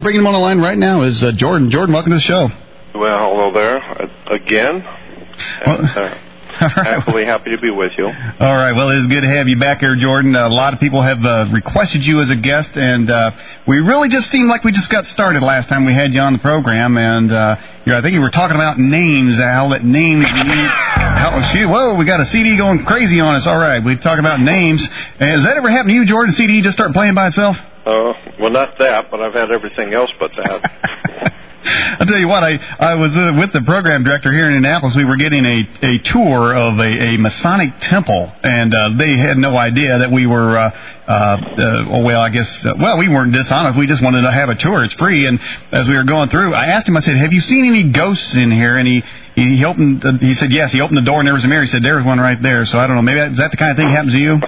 Bringing him on the line right now is Jordan. Jordan, welcome to the show. Well, hello there again. Happily happy to be with you. All right. Well, it's good to have you back here, Jordan. A lot of people have requested you as a guest, and we really just seemed like we just got started last time we had you on the program. And I think you were talking about names, Al. That names. Whoa, we got a CD going crazy on us. All right, we're talking about names. Has that ever happened to you, Jordan? CD just start playing by itself? Well, not that, but I've had everything else but that. I'll tell you what, I was with the program director here in Indianapolis. We were getting a tour of a Masonic temple, and they had no idea that we were, we weren't dishonest. We just wanted to have a tour. It's free. And as we were going through, I asked him, I said, have you seen any ghosts in here? And he opened, he said, yes. He opened the door and there was a mirror. He said, there's one right there. So I don't know, maybe is that the kind of thing that happens to you?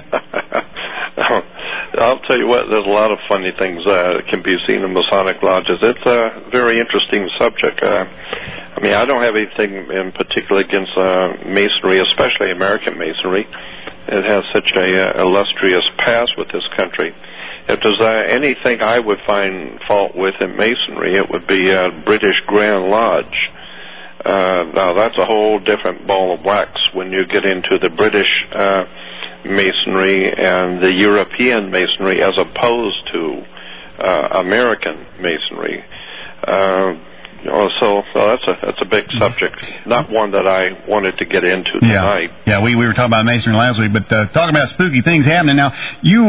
I'll tell you what, there's a lot of funny things that can be seen in Masonic lodges. It's a very interesting subject. I don't have anything in particular against Masonry, especially American Masonry. It has such a illustrious past with this country. If there's anything I would find fault with in Masonry, it would be British Grand Lodge. Now, that's a whole different ball of wax when you get into the British Masonry and the European Masonry as opposed to American Masonry. So that's a big subject, not one that I wanted to get into tonight. Yeah, we were talking about Masonry last week, but talking about spooky things happening now. You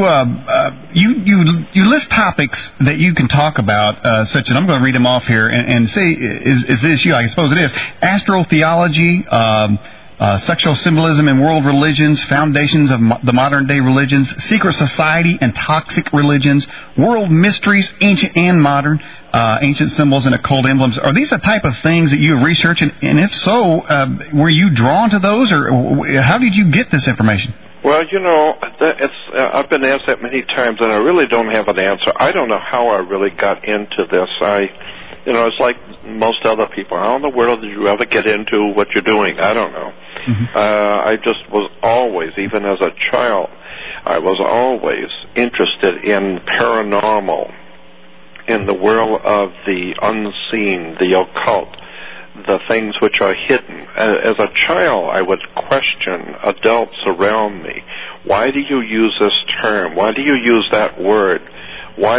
list topics that you can talk about, such that I'm going to read them off here and say, is this you? I suppose it is. Astrotheology, sexual symbolism in world religions, foundations of the modern-day religions, secret society and toxic religions, world mysteries, ancient and modern, ancient symbols and occult emblems. Are these the type of things that you research? And if so, were you drawn to those, or how did you get this information? Well, I've been asked that many times, and I really don't have an answer. I don't know how I really got into this. It's like most other people. How in the world did you ever get into what you're doing? I don't know. Mm-hmm. I just was always, even as a child, I was always interested in paranormal, in the world of the unseen, the occult, the things which are hidden. As a child, I would question adults around me. Why do you use this term? Why do you use that word? Why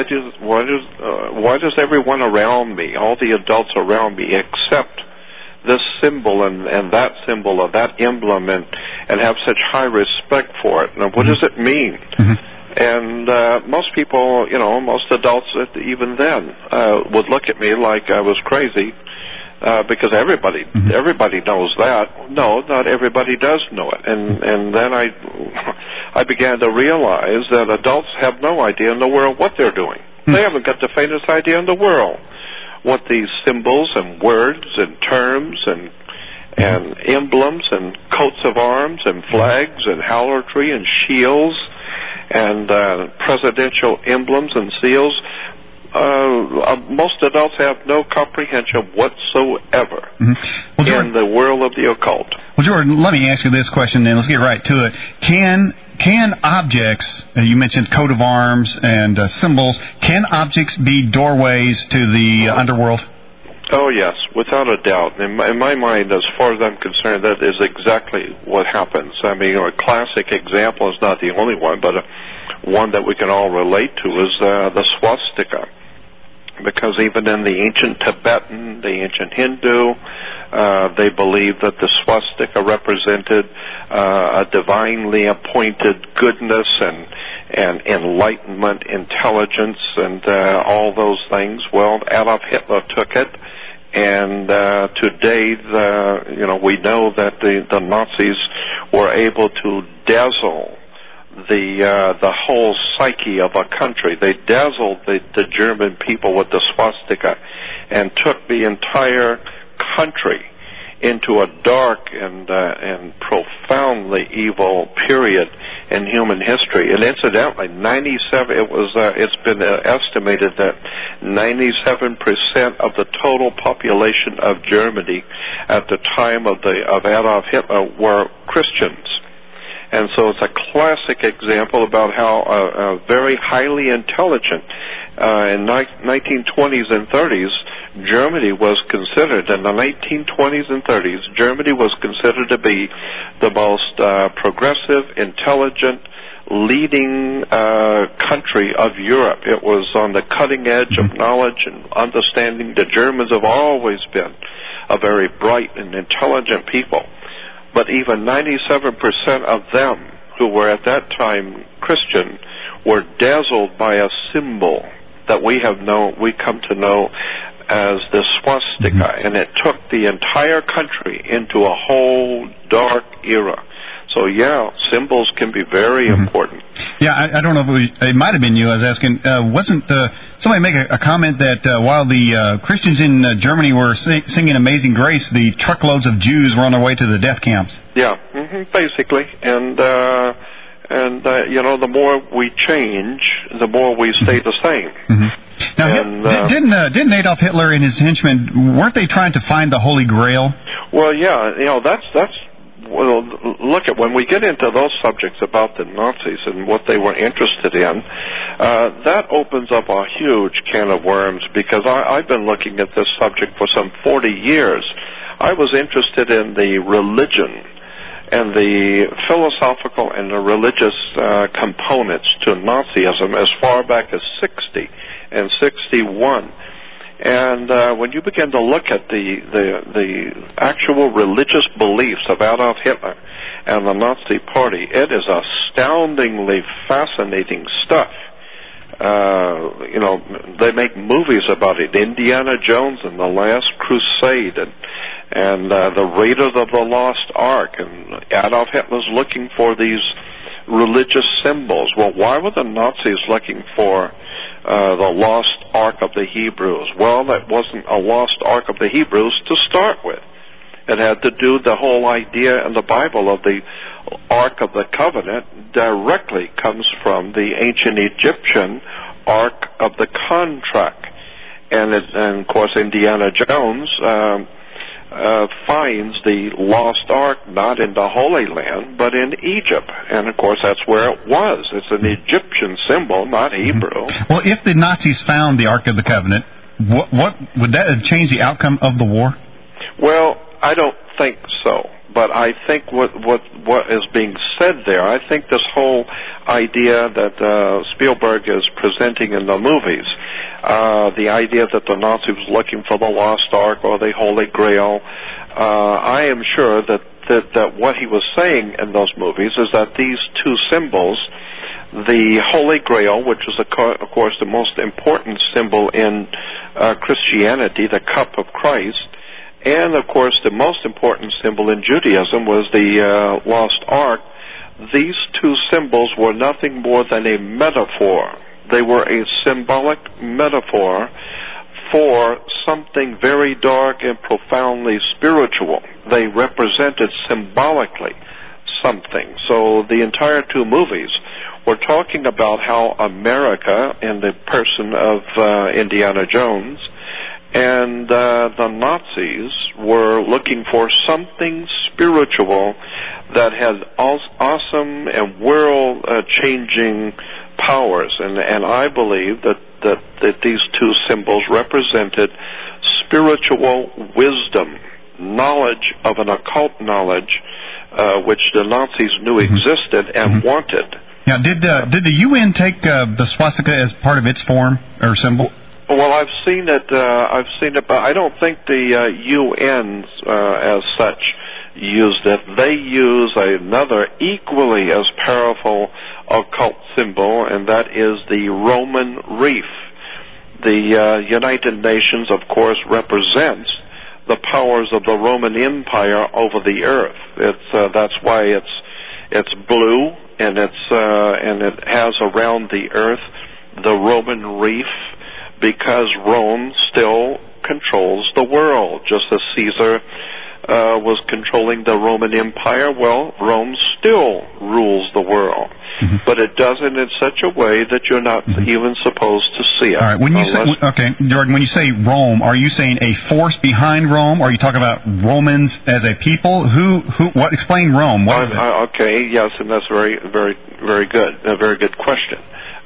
does everyone around me, all the adults around me, accept this symbol and that symbol or that emblem and have such high respect for it? Now, what does it mean? Mm-hmm. And most people, most adults even then would look at me like I was crazy because everybody knows that. No, not everybody does know it. And then I began to realize that adults have no idea in the world what they're doing. They haven't got the faintest idea in the world what these symbols and words and terms and emblems and coats of arms and flags and halbertry and shields and presidential emblems and seals. Most adults have no comprehension whatsoever in the world of the occult. Well, Jordan, let me ask you this question then. Let's get right to it. Can objects, you mentioned coat of arms and symbols, can objects be doorways to the underworld? Oh, yes, without a doubt. In my mind, as far as I'm concerned, that is exactly what happens. A classic example is not the only one, but one that we can all relate to is the swastika. Because even in the ancient Tibetan, the ancient Hindu, they believed that the swastika represented a divinely appointed goodness and enlightenment, intelligence, and all those things. Well, Adolf Hitler took it, and today, we know that the Nazis were able to dazzle the whole psyche of a country. They dazzled the German people with the swastika and took the entire country into a dark and profoundly evil period in human history. And incidentally, it's been estimated that 97% of the total population of Germany at the time of Adolf Hitler were Christians. And so it's a classic example about how a very highly intelligent In 1920s and 30s, Germany was considered, in the 1920s and 30s, Germany was considered to be the most progressive, intelligent, leading country of Europe. It was on the cutting edge of knowledge and understanding. The Germans have always been a very bright and intelligent people. But even 97% of them who were at that time Christian were dazzled by a symbol that we come to know as the swastika, and it took the entire country into a whole dark era. So, yeah, symbols can be very important. Yeah, I don't know if it might have been you. I was asking, wasn't somebody make a comment that while the Christians in Germany were singing Amazing Grace, the truckloads of Jews were on their way to the death camps? Yeah, basically. And the more we change, the more we stay the same. Now, didn't Adolf Hitler and his henchmen, weren't they trying to find the Holy Grail? Well, yeah, well, look at when we get into those subjects about the Nazis and what they were interested in, that opens up a huge can of worms, because I've been looking at this subject for some 40 years. I was interested in the religion and the philosophical and the religious components to Nazism as far back as 60 and 61. And when you begin to look at the actual religious beliefs of Adolf Hitler and the Nazi Party, it is astoundingly fascinating stuff. They make movies about it. Indiana Jones and the Last Crusade, and the Raiders of the Lost Ark, and Adolf Hitler's looking for these religious symbols. Well, why were the Nazis looking for the lost Ark of the Hebrews? Well, that wasn't a lost Ark of the Hebrews to start with. It had to do, the whole idea in the Bible of the Ark of the Covenant directly comes from the ancient Egyptian Ark of the Contract. And of course, Indiana Jones finds the lost Ark not in the Holy Land, but in Egypt. And, of course, that's where it was. It's an Egyptian symbol, not Hebrew. Well, if the Nazis found the Ark of the Covenant, what would that have changed the outcome of the war? Well, I don't think so. But I think what is being said there, I think this whole idea that Spielberg is presenting in the movies, the idea that the Nazis was looking for the lost Ark or the Holy Grail, I am sure that what he was saying in those movies is that these two symbols, the Holy Grail, which is of course the most important symbol in Christianity, the cup of Christ, and of course the most important symbol in Judaism was the lost Ark. These two symbols were nothing more than a metaphor. They were a symbolic metaphor for something very dark and profoundly spiritual. They represented symbolically something. So the entire two movies were talking about how America, in the person of Indiana Jones, and the Nazis were looking for something spiritual that had awesome and world-changing powers. And I believe that these two symbols represented spiritual wisdom, knowledge of an occult knowledge, which the Nazis knew existed and wanted. Now, did the UN take the swastika as part of its form or symbol? Well, I've seen it, but I don't think the UN as such used it. They use another equally as powerful occult symbol, and that is the Roman reef. The United Nations, of course, represents the powers of the Roman Empire over the earth. That's why it's blue, and it has around the earth the Roman reef, because Rome still controls the world, just as Caesar was controlling the Roman Empire. Well, Rome still rules the world, but it does it in such a way that you're not even supposed to see it. All right. When you Jordan, when you say Rome, are you saying a force behind Rome, or are you talking about Romans as a people? What? Explain Rome. What is it? Okay. Yes, and that's very, very, very good. A very good question.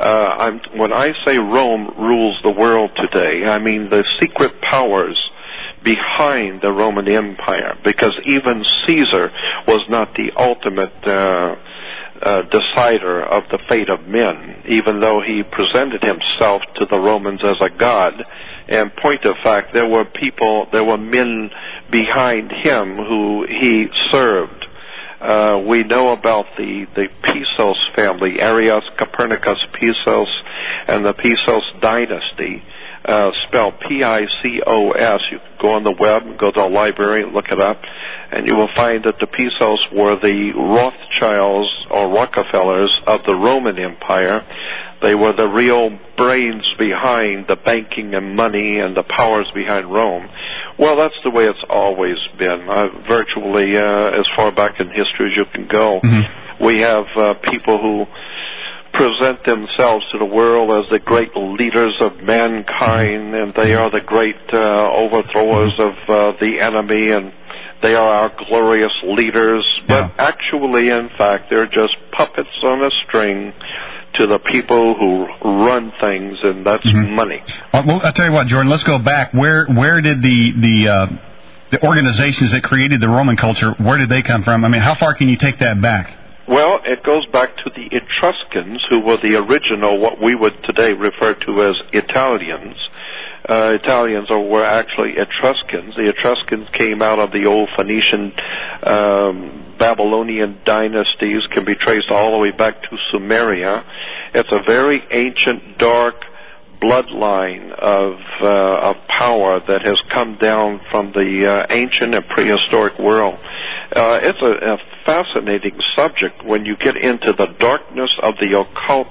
When I say Rome rules the world today, I mean the secret powers behind the Roman Empire, because even Caesar was not the ultimate decider of the fate of men, even though he presented himself to the Romans as a god. And point of fact, there were men behind him who he served. We know about the Pisos family, Arius Copernicus Pisos, and the Pisos dynasty, spelled Picos. You can go on the web and go to a library and look it up, and you will find that the Pisos were the Rothschilds or Rockefellers of the Roman Empire. They were the real brains behind the banking and money and the powers behind Rome. Well, that's the way it's always been, virtually as far back in history as you can go. Mm-hmm. We have people who present themselves to the world as the great leaders of mankind, and they are the great overthrowers of the enemy, and they are our glorious leaders. But actually, in fact, they're just puppets on a string to the people who run things, and that's money. Well, I'll tell you what, Jordan, let's go back. Where did the organizations that created the Roman culture, where did they come from? I mean, how far can you take that back? Well, it goes back to the Etruscans, who were the original, what we would today refer to as Italians. Italians were actually Etruscans. The Etruscans came out of the old Phoenician, Babylonian dynasties, can be traced all the way back to Sumeria. It's a very ancient, dark bloodline of power that has come down from the ancient and prehistoric world. It's a fascinating subject when you get into the darkness of the occult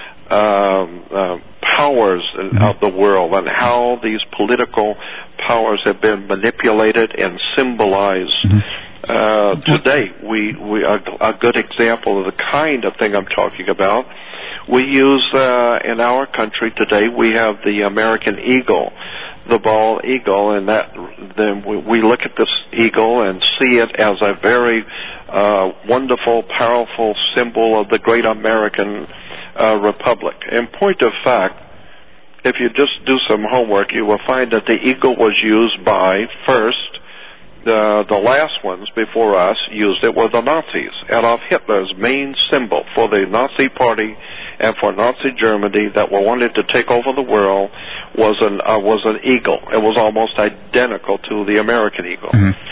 powers of the world, and how these political powers have been manipulated and symbolized. Today, we a good example of the kind of thing I'm talking about. We use in our country today, we have the American eagle, the bald eagle, and then we look at this eagle and see it as a very wonderful, powerful symbol of the great American republic. In point of fact, if you just do some homework, you will find that the eagle was used by, first, the last ones before us used it were the Nazis. Adolf Hitler's main symbol for the Nazi party and for Nazi Germany that were wanted to take over the world was an eagle. It was almost identical to the American eagle.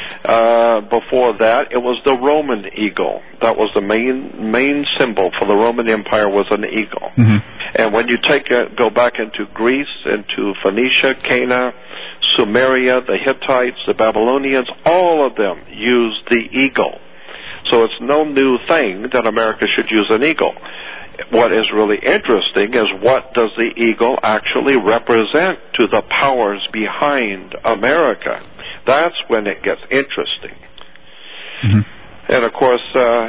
Before that, it was the Roman eagle. That was the main symbol for the Roman Empire, was an eagle. And when you go back into Greece, into Phoenicia, Cana, Sumeria, the Hittites, the Babylonians, all of them used the eagle. So it's no new thing that America should use an eagle. What is really interesting is, what does the eagle actually represent to the powers behind America? That's when it gets interesting. And of course,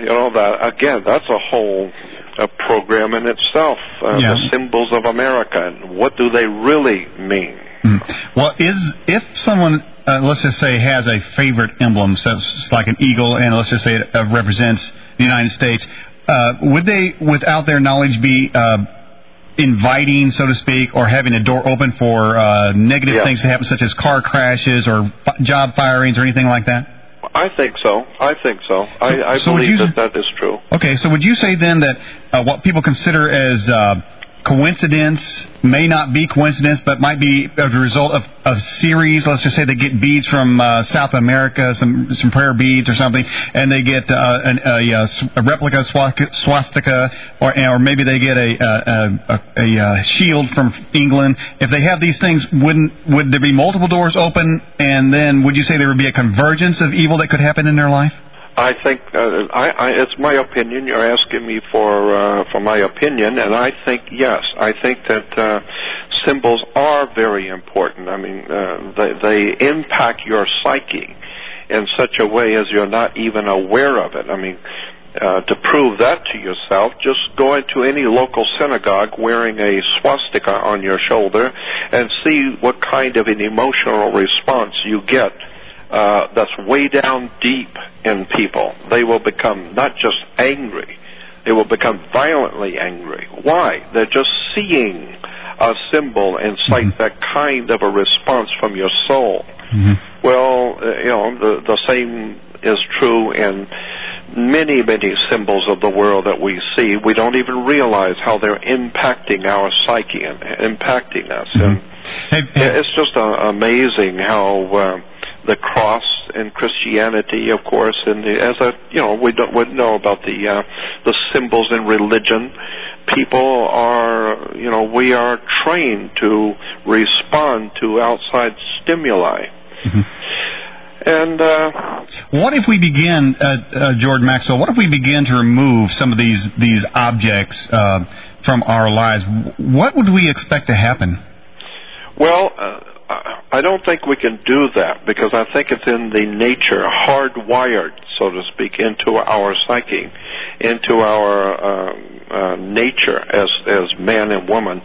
that's a whole program in itself. The symbols of America, and what do they really mean? Well, if someone, let's just say, has a favorite emblem, so it's like an eagle, and let's just say it represents the United States, would they, without their knowledge, be inviting, so to speak, or having a door open for negative things to happen, such as car crashes or job firings or anything like that? I think so. I believe that is true. Okay, so would you say then that what people consider as coincidence may not be coincidence, but might be a result of series? Let's just say they get beads from South America, some prayer beads or something, and they get a replica swastika, or maybe they get a shield from England. If they have these things, would there be multiple doors open, and then would you say there would be a convergence of evil that could happen in their life? I think it's my opinion. You're asking me for my opinion, and I think yes. I think that symbols are very important. I mean, they impact your psyche in such a way as you're not even aware of it. I mean, to prove that to yourself, just go into any local synagogue wearing a swastika on your shoulder and see what kind of an emotional response you get. That's way down deep in people. They will become not just angry, It will become violently angry. Why? They're just seeing a symbol incite that kind of a response from your soul. Well, the same is true in many, many symbols of the world that we see. We don't even realize how they're impacting our psyche and impacting us. And it's just amazing how the cross in Christianity, of course, and we know about the symbols in religion. People are, we are trained to respond to outside stimuli. And what if we begin, Jordan Maxwell? What if we begin to remove some of these objects from our lives? What would we expect to happen? Well, I don't think we can do that, because I think it's in the nature, hardwired, so to speak, into our psyche, into our nature as man and woman,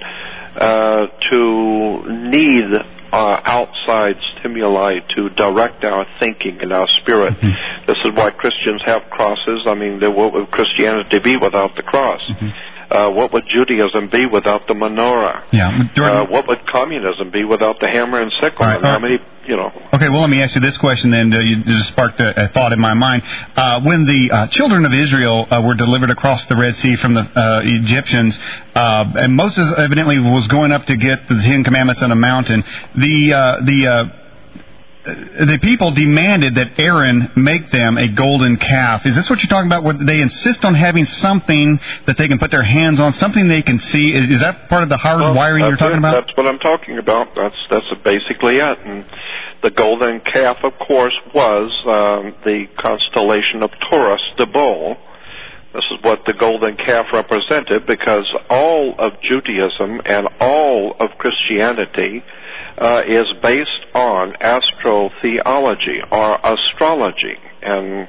to need outside stimuli to direct our thinking and our spirit. This is why Christians have crosses. I mean, what would Christianity be without the cross? What would Judaism be without the menorah? Yeah. What would communism be without the hammer and sickle? Right. And how many, Okay, well, let me ask you this question then. You just sparked a thought in my mind. When the children of Israel were delivered across the Red Sea from the Egyptians, and Moses evidently was going up to get the Ten Commandments on a mountain, the people demanded that Aaron make them a golden calf. Is this what you're talking about, where they insist on having something that they can put their hands on, something they can see? Is that part of the hard wiring you're talking about? That's what I'm talking about. That's basically it. And the golden calf, of course, was the constellation of Taurus, the bull. This is what the golden calf represented, because all of Judaism and all of Christianity is based on astrotheology or astrology, and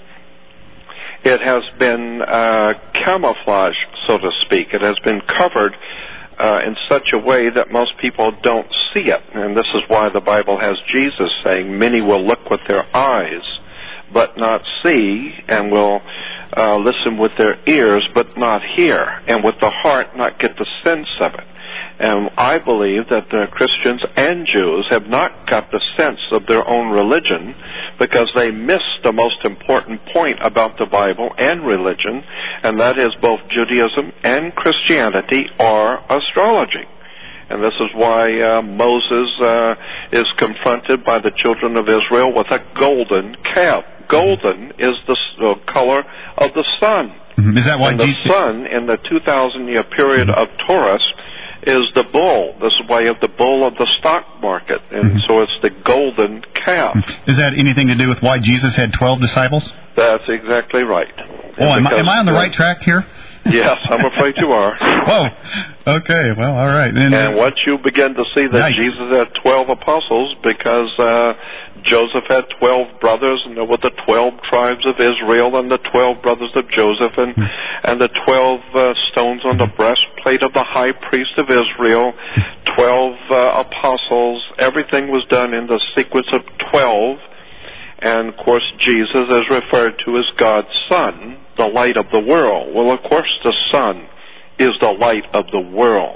it has been camouflaged, so to speak. It has been covered in such a way that most people don't see it, and this is why the Bible has Jesus saying, many will look with their eyes but not see, and will listen with their ears but not hear, and with the heart not get the sense of it. And I believe that the Christians and Jews have not got the sense of their own religion, because they missed the most important point about the Bible and religion, and that is both Judaism and Christianity are astrology. And this is why Moses is confronted by the children of Israel with a golden calf. Golden is the color of the sun. Is that why and the sun in the 2,000-year period of Taurus is the bull. This is why you have the bull of the stock market, and so it's the golden calf. Is that anything to do with why Jesus had 12 disciples? That's exactly right. Oh, am I on the right track here? Yes, I'm afraid you are. Whoa. Okay, well, all right. And once you begin to see that Jesus had 12 apostles, because Joseph had 12 brothers, and there were the 12 tribes of Israel, and the 12 brothers of Joseph, and the 12 stones on the breastplate of the high priest of Israel, 12 apostles. Everything was done in the sequence of 12. And, of course, Jesus is referred to as God's Son, the light of the world. Well, of course, the sun is the light of the world.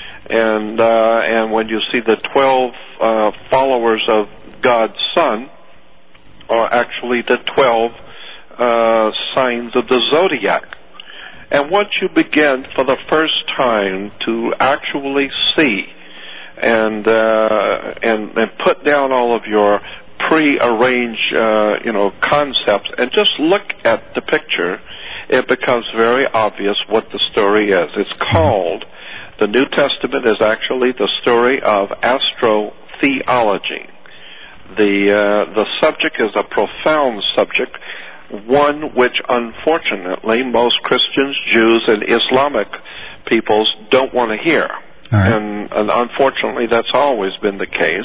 And when you see the 12 followers of God's Son are actually the 12 signs of the zodiac. And once you begin for the first time to actually see and put down all of your pre-arranged, concepts, and just look at the picture, it becomes very obvious what the story is. It's called, the New Testament is actually the story of astrotheology. The subject is a profound subject, one which unfortunately most Christians, Jews, and Islamic peoples don't want to hear. Right. And unfortunately, that's always been the case.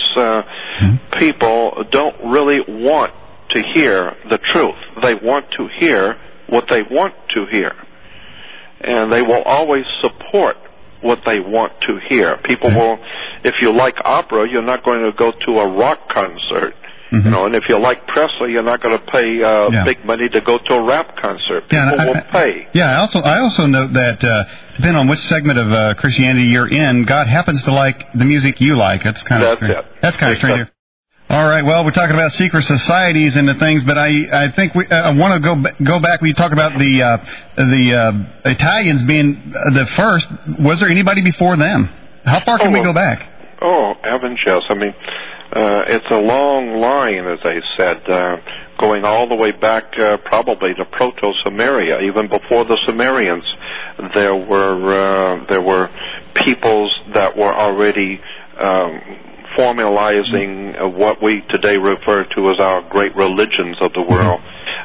People don't really want to hear the truth. They want to hear what they want to hear. And they will always support what they want to hear. People will, if you like opera, you're not going to go to a rock concert. Mm-hmm. You know, and if you like Presley, you're not going to pay big money to go to a rap concert. People will pay. Yeah, I also note that depending on which segment of Christianity you're in, God happens to like the music you like. That's kind of strange. That's kind of strange. All right. Well, we're talking about secret societies and the things, but I think I want to go back. We talk about the Italians being the first. Was there anybody before them? How far can we go back? Oh, heavens, yes. I mean, it's a long line, as I said, going all the way back probably to Proto-Samaria. Even before the Sumerians, there were peoples that were already formalizing what we today refer to as our great religions of the world.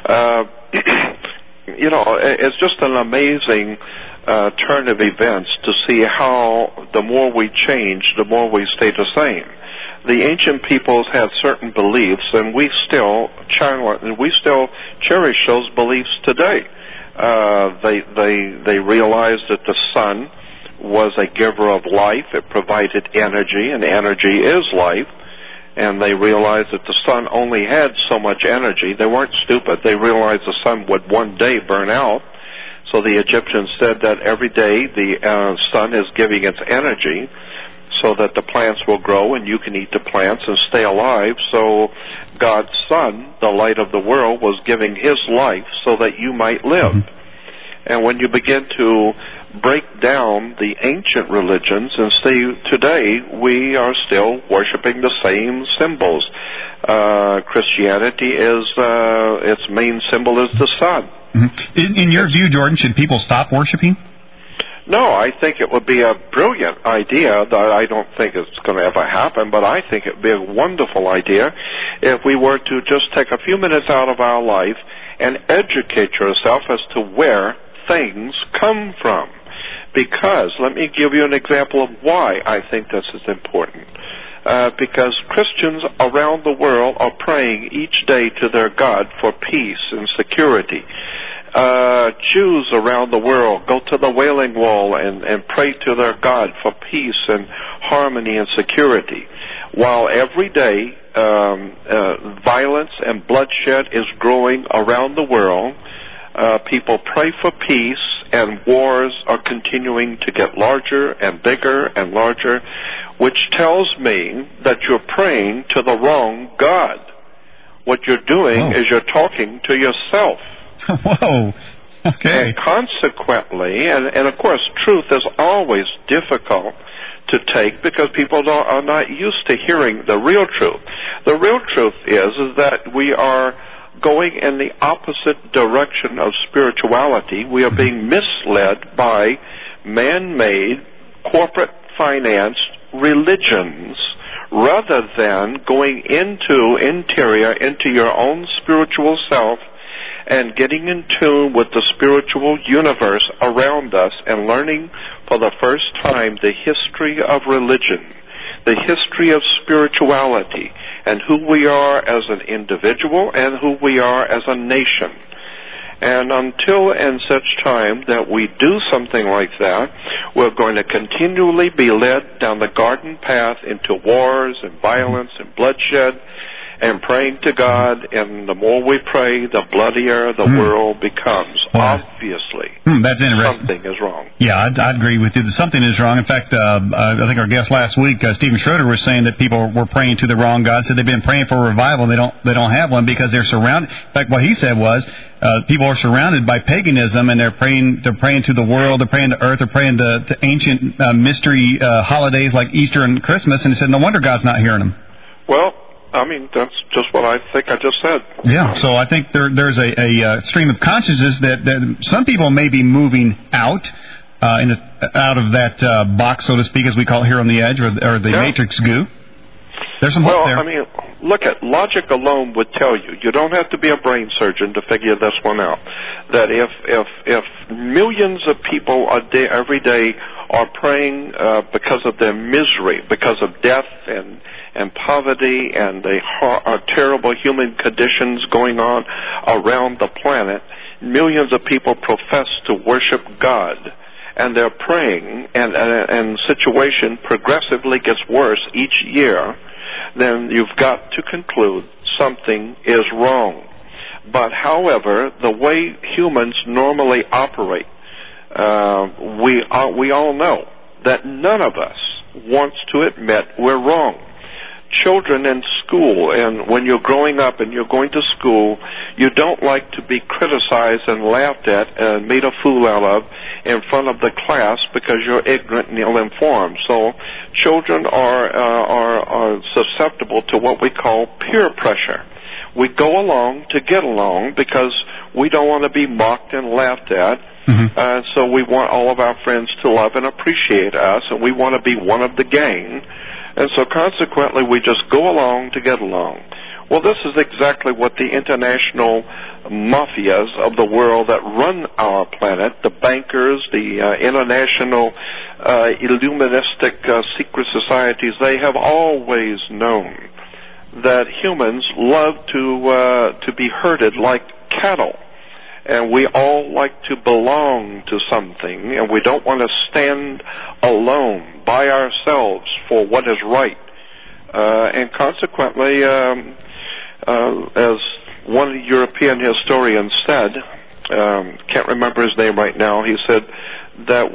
You know, it's just an amazing turn of events to see how the more we change, the more we stay the same. The ancient peoples had certain beliefs, and we still cherish those beliefs today. They realized that the sun was a giver of life. It provided energy, and energy is life. And they realized that the sun only had so much energy. They weren't stupid. They realized the sun would one day burn out. So the Egyptians said that every day the sun is giving its energy so that the plants will grow and you can eat the plants and stay alive. So God's Son, the light of the world, was giving his life so that you might live. And when you begin to break down the ancient religions and see today we are still worshiping the same symbols. Christianity is its main symbol is the sun. In your view, Jordan, should people stop worshiping? No, I think it would be a brilliant idea. That I don't think it's going to ever happen, but I think it would be a wonderful idea if we were to just take a few minutes out of our life and educate yourself as to where things come from. Because, let me give you an example of why I think this is important. Because Christians around the world are praying each day to their God for peace and security. Jews around the world go to the Wailing Wall and pray to their God for peace and harmony and security. While every day violence and bloodshed is growing around the world, people pray for peace, and wars are continuing to get larger and bigger and larger, which tells me that you're praying to the wrong God. What you're doing is you're talking to yourself. Whoa. Okay. And consequently, and of course, truth is always difficult to take because people are not used to hearing the real truth. The real truth is that we are going in the opposite direction of spirituality. We are being misled by man-made, corporate-financed religions rather than going into your own spiritual self and getting in tune with the spiritual universe around us and learning for the first time the history of religion, the history of spirituality, and who we are as an individual and who we are as a nation. And until and such time that we do something like that, we're going to continually be led down the garden path into wars and violence and bloodshed and praying to God, and the more we pray, the bloodier the world becomes. Obviously, that's interesting. Something is wrong. Yeah, I'd agree with you that something is wrong. In fact, I think our guest last week, Stephen Schroeder, was saying that people were praying to the wrong God. Said they've been praying for revival, and they don't have one because they're surrounded. In fact, what he said was people are surrounded by paganism, and they're praying to the world, they're praying to earth, they're praying to ancient mystery holidays like Easter and Christmas. And he said, no wonder God's not hearing them. Well, I mean, that's just what I think I just said. Yeah, so I think there's a stream of consciousness that some people may be moving out out of that box, so to speak, as we call it here on the edge, or the matrix goo. There's some hope there. I mean, look at logic alone would tell you. You don't have to be a brain surgeon to figure this one out. That if millions of people every day are praying because of their misery, because of death and poverty and the terrible human conditions going on around the planet, millions of people profess to worship God, and they're praying, and the situation progressively gets worse each year, then you've got to conclude something is wrong. But however, the way humans normally operate, we all know that none of us wants to admit we're wrong. Children in school, and when you're growing up and you're going to school, you don't like to be criticized and laughed at and made a fool out of in front of the class because you're ignorant and ill-informed. So children are susceptible to what we call peer pressure. We go along to get along because we don't want to be mocked and laughed at. So we want all of our friends to love and appreciate us, and we want to be one of the gang. And so consequently, we just go along to get along. Well, this is exactly what the international mafias of the world that run our planet, the bankers, the international illuministic secret societies, they have always known that humans love to be herded like cattle. And we all like to belong to something, and we don't want to stand alone by ourselves for what is right. And consequently, as one European historian said, can't remember his name right now, he said that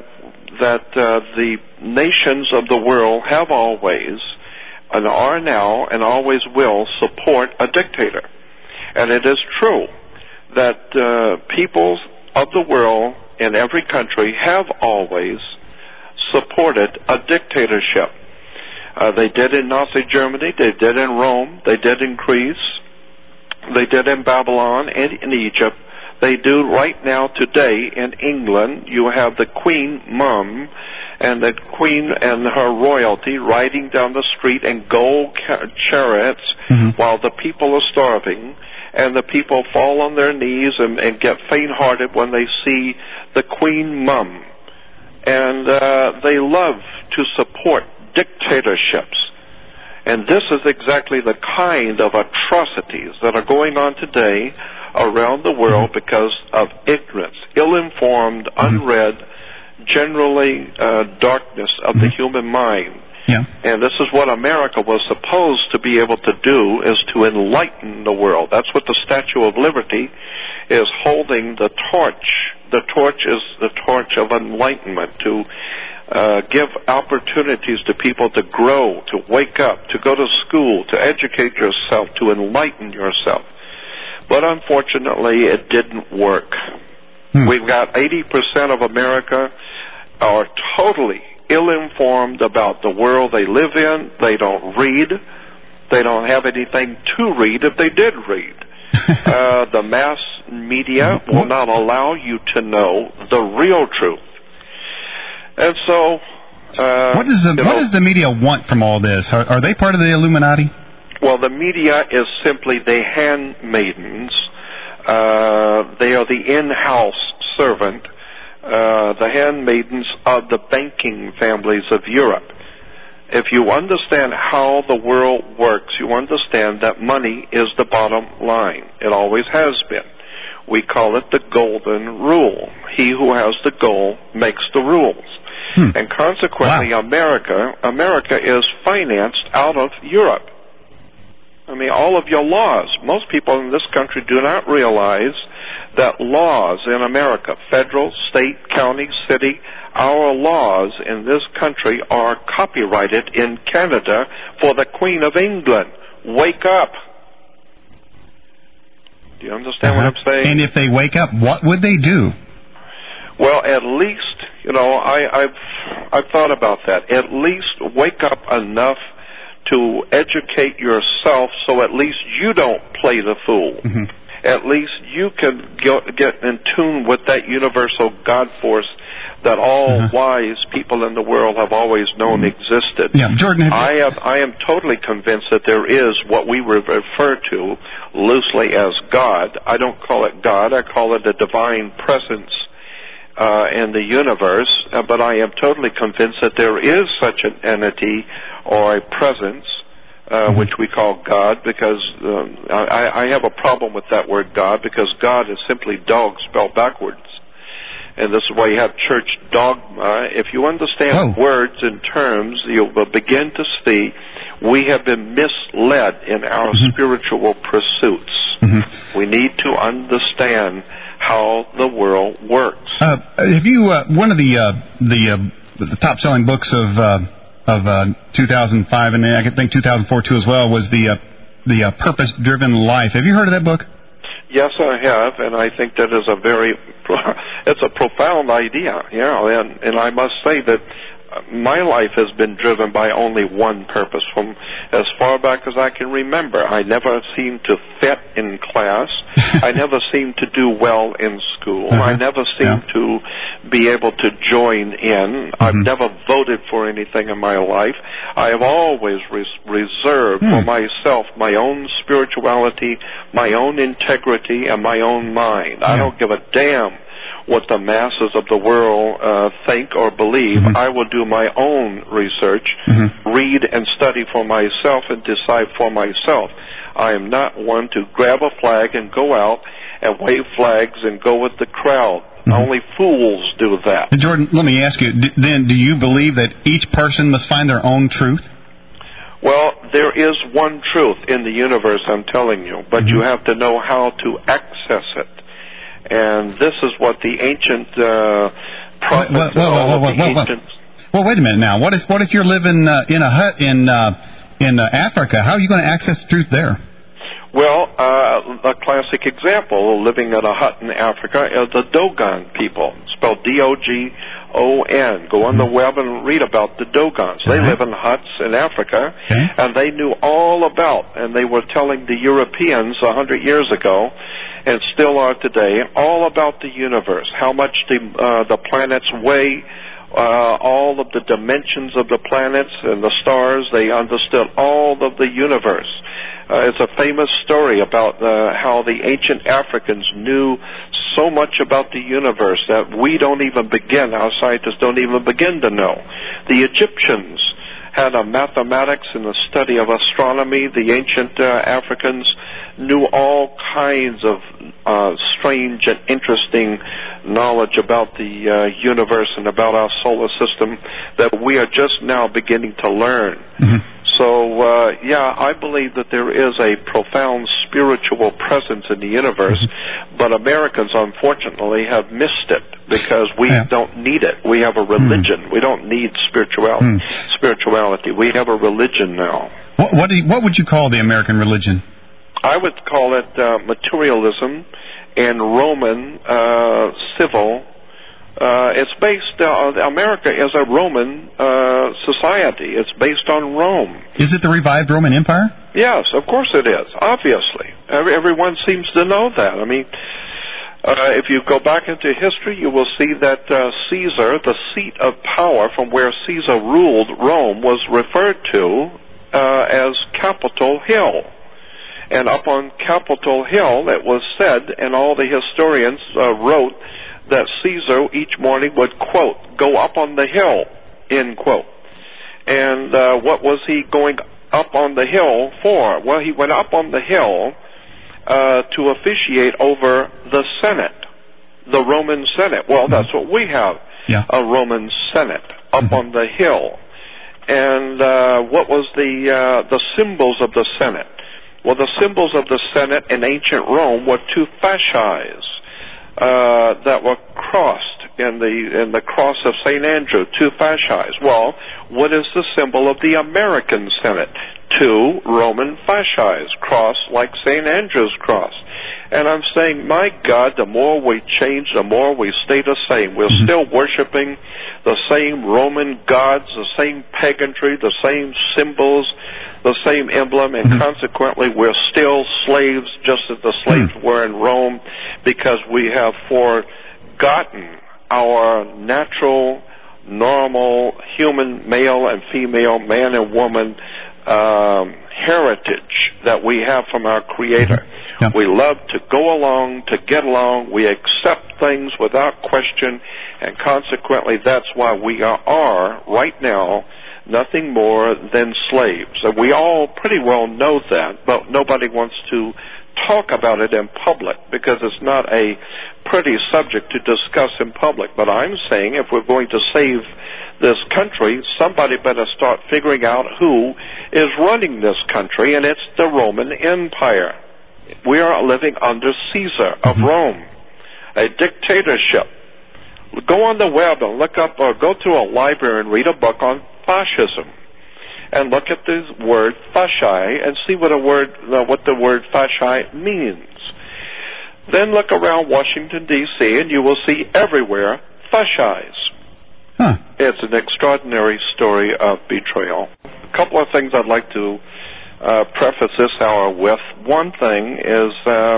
the nations of the world have always, and are now, and always will support a dictator. And it is true that peoples of the world in every country have always supported a dictatorship. They did in Nazi Germany, they did in Rome, they did in Greece, they did in Babylon and in Egypt. They do right now today in England. You have the Queen Mum and the Queen and her royalty riding down the street in gold chariots while the people are starving. And the people fall on their knees and get faint-hearted when they see the Queen Mum. And they love to support dictatorships. And this is exactly the kind of atrocities that are going on today around the world because of ignorance, ill-informed, unread, generally darkness of the human mind. Yeah. And this is what America was supposed to be able to do, is to enlighten the world. That's what the Statue of Liberty is holding the torch. The torch is the torch of enlightenment, to give opportunities to people to grow, to wake up, to go to school, to educate yourself, to enlighten yourself. But unfortunately, it didn't work. We've got 80% of America are totally ill-informed about the world they live in. They don't read. They don't have anything to read if they did read. The mass media will not allow you to know the real truth. And so... what does the media want from all this? Are they part of the Illuminati? Well, the media is simply the handmaidens. They are the in-house servant, the handmaidens of the banking families of Europe. If you understand how the world works, you understand that money is the bottom line. It always has been. We call it the golden rule. He who has the goal makes the rules. And consequently, America is financed out of Europe. I mean, all of your laws, most people in this country do not realize that laws in America, federal, state, county, city, our laws in this country are copyrighted in Canada for the Queen of England. Wake up. Do you understand what I'm saying? And if they wake up, what would they do? Well, at least, I've thought about that. At least wake up enough to educate yourself so at least you don't play the fool. At least you can get in tune with that universal God force that all wise people in the world have always known existed. Yeah, Jordan, I am totally convinced that there is what we refer to loosely as God. I don't call it God. I call it a divine presence in the universe. But I am totally convinced that there is such an entity or a presence, which we call God, because I have a problem with that word God, because God is simply dog spelled backwards. And this is why you have church dogma. If you understand words and terms, you'll begin to see we have been misled in our spiritual pursuits. We need to understand how the world works. Have you one of the top selling books of 2005 and I think 2004 too as well was the Purpose Driven Life. Have you heard of that book? Yes, I have, and I think that is it's a profound idea, and I must say that my life has been driven by only one purpose. From as far back as I can remember, I never seemed to fit in class. I never seemed to do well in school. I never seemed to be able to join in. I've never voted for anything in my life. I have always reserved for myself my own spirituality, my own integrity, and my own mind. I don't give a damn what the masses of the world think or believe. I will do my own research, read and study for myself, and decide for myself. I am not one to grab a flag and go out and wave flags and go with the crowd. Only fools do that. Jordan, let me ask you, then, do you believe that each person must find their own truth? Well, there is one truth in the universe, I'm telling you, but you have to know how to access it. And this is what the ancient prophets Well, wait a minute now. What if you're living in a hut in Africa? How are you going to access the truth there? Well, a classic example, living in a hut in Africa, is the Dogon people, spelled D-O-G-O-N. Go on the web and read about the Dogons. They live in huts in Africa, and they knew all about, and they were telling the Europeans 100 years ago, and still are today, all about the universe, how much the planets weigh, all of the dimensions of the planets and the stars. They understood all of the universe. It's a famous story about how the ancient Africans knew so much about the universe that we don't even begin, our scientists don't even begin to know. The Egyptians had a mathematics and a study of astronomy. The ancient Africans knew all kinds of strange and interesting knowledge about the universe and about our solar system that we are just now beginning to learn. So, I believe that there is a profound spiritual presence in the universe, but Americans, unfortunately, have missed it because we don't need it. We have a religion. We don't need spirituality. We have a religion now. What would you call the American religion? I would call it materialism and Roman civil. It's based, America is a Roman society. It's based on Rome. Is it the revived Roman Empire? Yes, of course it is, obviously. Everyone seems to know that. I mean, if you go back into history, you will see that Caesar, the seat of power from where Caesar ruled Rome, was referred to as Capitol Hill. And up on Capitol Hill, it was said, and all the historians wrote, that Caesar each morning would, quote, go up on the hill, end quote. And what was he going up on the hill for? Well, he went up on the hill to officiate over the Senate, the Roman Senate. Well, that's what we have, a Roman Senate up on the hill. And what was the symbols of the Senate? Well, the symbols of the Senate in ancient Rome were two fasces that were crossed in the cross of St. Andrew, two fasces. Well, what is the symbol of the American Senate? Two Roman fasces crossed like St. Andrew's cross. And I'm saying, my God, the more we change, the more we stay the same. We're still worshiping the same Roman gods, the same paganry, the same symbols, the same emblem, and consequently we're still slaves just as the slaves were in Rome, because we have forgotten our natural, normal, human, male and female, man and woman heritage that we have from our Creator. We love to go along, to get along. We accept things without question, and consequently that's why we are right now nothing more than slaves. And we all pretty well know that, but nobody wants to talk about it in public because it's not a pretty subject to discuss in public. But I'm saying if we're going to save this country, somebody better start figuring out who is running this country, and it's the Roman Empire. We are living under Caesar of Rome, a dictatorship. Go on the web and look up, or go to a library and read a book on fascism, and look at the word fasci and see what the word fasci means. Then look around Washington, D.C., and you will see everywhere fascis. Huh. It's an extraordinary story of betrayal. A couple of things I'd like to preface this hour with. One thing is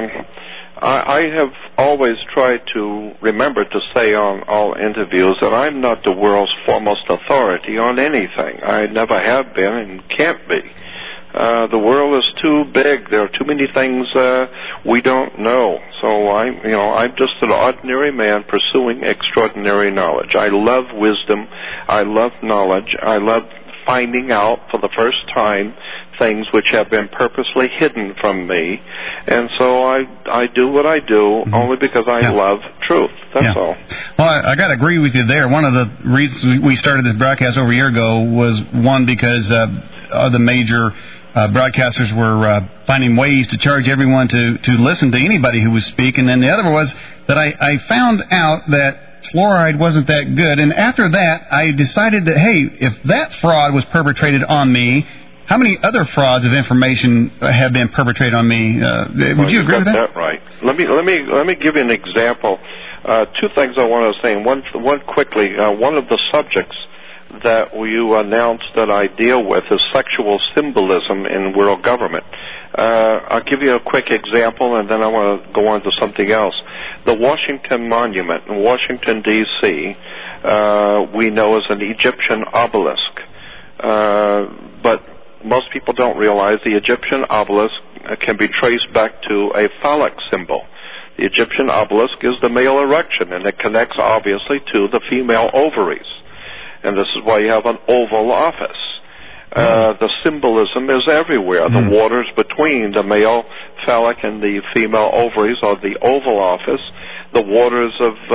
I have always tried to remember to say on all interviews that I'm not the world's foremost authority on anything. I never have been and can't be. The world is too big. There are too many things we don't know. So I'm just an ordinary man pursuing extraordinary knowledge. I love wisdom. I love knowledge. I love finding out for the first time things which have been purposely hidden from me. And so I do what I do only because I love truth. That's all. Well, I got to agree with you there. One of the reasons we started this broadcast over a year ago was, one, because the major broadcasters were finding ways to charge everyone to listen to anybody who was speaking. And the other was that I found out that fluoride wasn't that good. And after that, I decided that, hey, if that fraud was perpetrated on me, how many other frauds of information have been perpetrated on me? Would you agree with that? Right. Let me give you an example. Two things I want to say. One quickly. One of the subjects that you announced that I deal with is sexual symbolism in world government. I'll give you a quick example, and then I want to go on to something else. The Washington Monument in Washington, D.C., we know as an Egyptian obelisk. But most people don't realize the Egyptian obelisk can be traced back to a phallic symbol. The Egyptian obelisk is the male erection, and it connects obviously to the female ovaries. And this is why you have an oval office. The symbolism is everywhere. The waters between the male phallic and the female ovaries are the oval office. The waters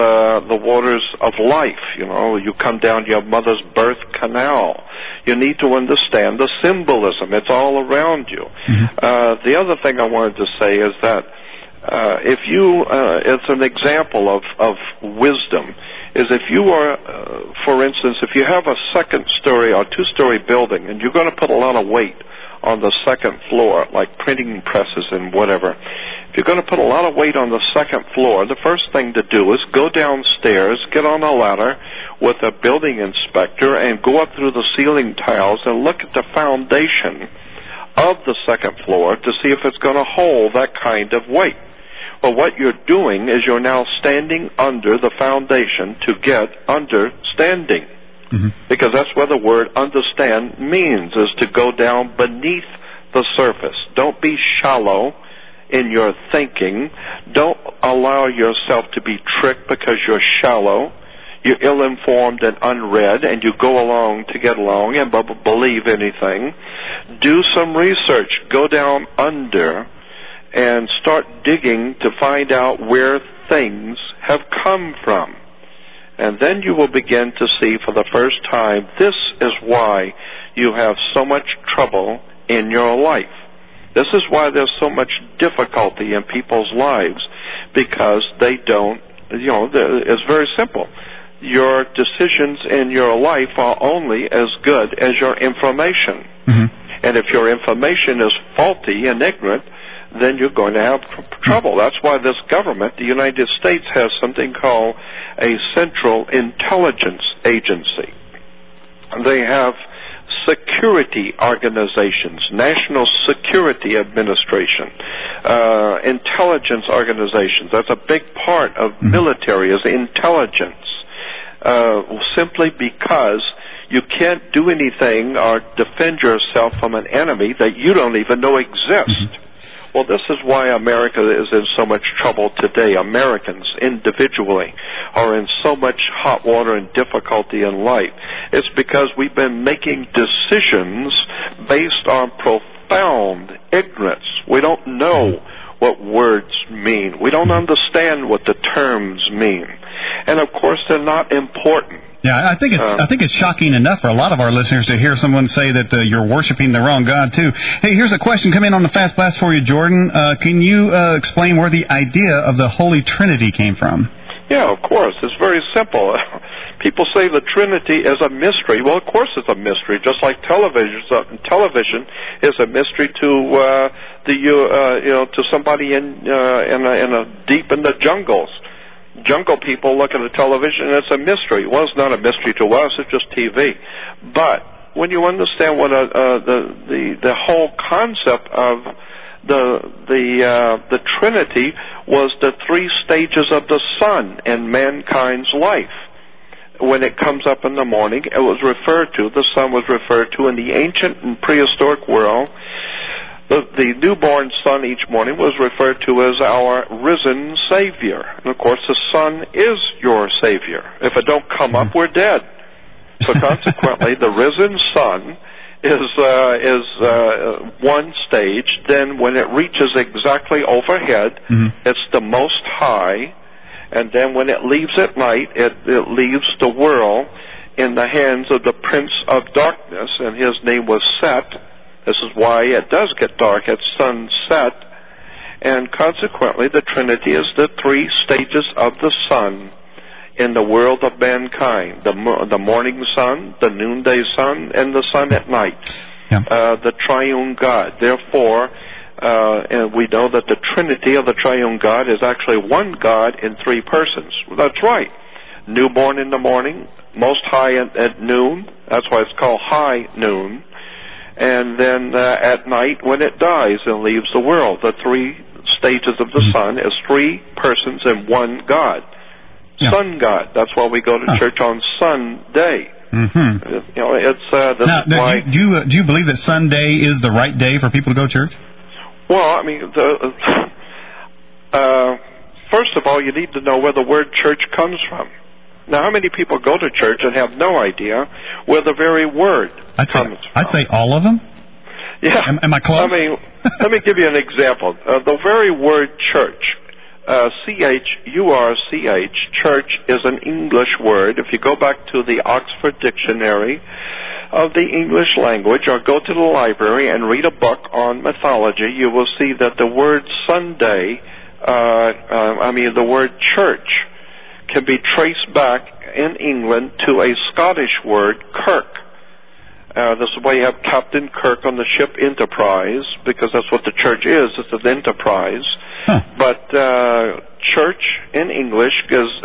of life. You come down your mother's birth canal. You need to understand the symbolism. It's all around you. The other thing I wanted to say is that it's an example of wisdom. Is if you are, for instance, if you have a second-story or two-story building and you're going to put a lot of weight on the second floor, like printing presses and whatever, if you're going to put a lot of weight on the second floor, the first thing to do is go downstairs, get on a ladder with a building inspector, and go up through the ceiling tiles and look at the foundation of the second floor to see if it's going to hold that kind of weight. Well, what you're doing is you're now standing under the foundation to get understanding. Because that's what the word understand means, is to go down beneath the surface. Don't be shallow in your thinking. Don't allow yourself to be tricked because you're shallow. You're ill-informed and unread, and you go along to get along and believe anything. Do some research. Go down under and start digging to find out where things have come from. And then you will begin to see for the first time, this is why you have so much trouble in your life. This is why there's so much difficulty in people's lives, because they don't, it's very simple. Your decisions in your life are only as good as your information. And if your information is faulty and ignorant, then you're going to have trouble. That's why this government, the United States, has something called a Central Intelligence Agency. They have security organizations, National Security Administration, intelligence organizations. That's a big part of military, is intelligence. Simply because you can't do anything or defend yourself from an enemy that you don't even know exists. Well, this is why America is in so much trouble today. Americans individually are in so much hot water and difficulty in life. It's because we've been making decisions based on profound ignorance. We don't know what words mean. We don't understand what the terms mean. And of course, they're not important. Yeah, I think it's shocking enough for a lot of our listeners to hear someone say that you're worshiping the wrong God too. Hey, here's a question come in on the Fast Blast for you, Jordan. Can you explain where the idea of the Holy Trinity came from? Yeah, of course. It's very simple. People say the Trinity is a mystery. Well, of course it's a mystery. Just like television is a mystery to to somebody in deep in the jungles. Jungle people look at the television and it's a mystery. Well, it's not a mystery to us. It's just TV. But when you understand what the whole concept of the Trinity was the three stages of the sun in mankind's life. When it comes up in the morning, the sun was referred to in the ancient and prehistoric world. The newborn sun each morning was referred to as our risen Savior. And of course, the sun is your Savior. If it don't come up, we're dead. So consequently, the risen sun is one stage. Then when it reaches exactly overhead, it's the Most High. And then when it leaves at night, it leaves the world in the hands of the Prince of Darkness, and his name was Set. This is why it does get dark at sunset. And consequently, the Trinity is the three stages of the sun in the world of mankind. The morning sun, the noonday sun, and the sun at night. Yeah. The triune God. Therefore, and we know that the Trinity of the triune God is actually one God in three persons. Well, that's right. Newborn in the morning, Most High at noon. That's why it's called high noon. And then at night when it dies and leaves the world. The three stages of the sun is three persons in one God. Yeah. Sun God. That's why we go to church on Sunday. Do you believe that Sunday is the right day for people to go to church? Well, I mean, first of all, you need to know where the word church comes from. Now, how many people go to church and have no idea where the very word comes from? I'd say all of them. Yeah. Am I close? I mean, let me give you an example. The very word church, C-H-U-R-C-H, church is an English word. If you go back to the Oxford Dictionary of the English language, or go to the library and read a book on mythology, you will see that the word Sunday, the word church, can be traced back in England to a Scottish word, kirk. This is why you have Captain Kirk on the ship Enterprise, because that's what the church is. It's an enterprise. Huh. But church in English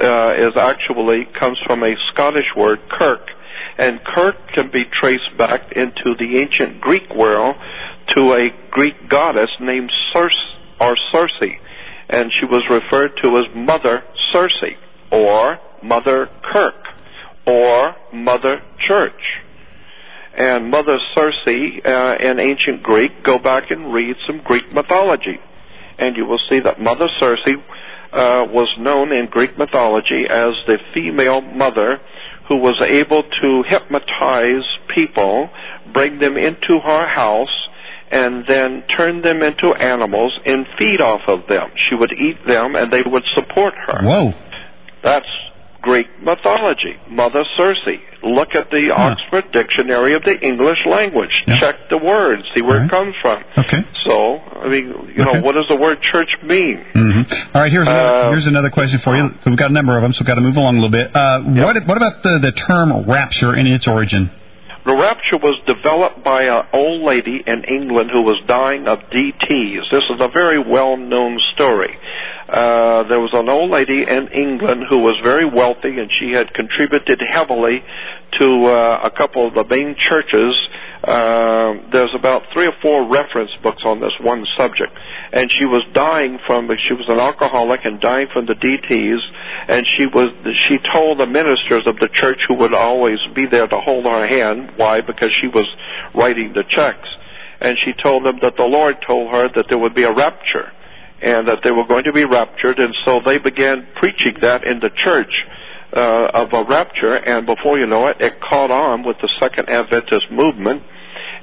comes from a Scottish word, kirk. And kirk can be traced back into the ancient Greek world to a Greek goddess named Circe. And she was referred to as Mother Circe, or Mother Kirk, or Mother Church. And Mother Circe in ancient Greek, go back and read some Greek mythology. And you will see that Mother Circe was known in Greek mythology as the female mother who was able to hypnotize people, bring them into her house, and then turn them into animals and feed off of them. She would eat them and they would support her. Whoa. That's Greek mythology. Mother Circe. Look at the Oxford Dictionary of the English language. Yeah. Check the word. See where it comes from. Okay. So, I mean, what does the word church mean? Mm-hmm. All right, here's another question for you. We've got a number of them, so we've got to move along a little bit. What about the term rapture and its origin? The rapture was developed by an old lady in England who was dying of DTs. This is a very well-known story. There was an old lady in England who was very wealthy, and she had contributed heavily to a couple of the main churches. There's about 3 or 4 reference books on this one subject. And she was she was an alcoholic and dying from the DTs, and she told the ministers of the church who would always be there to hold her hand. Why? Because she was writing the checks. And she told them that the Lord told her that there would be a rapture, and that they were going to be raptured, and so they began preaching that in the church of a rapture, and before you know it, it caught on with the Second Adventist movement,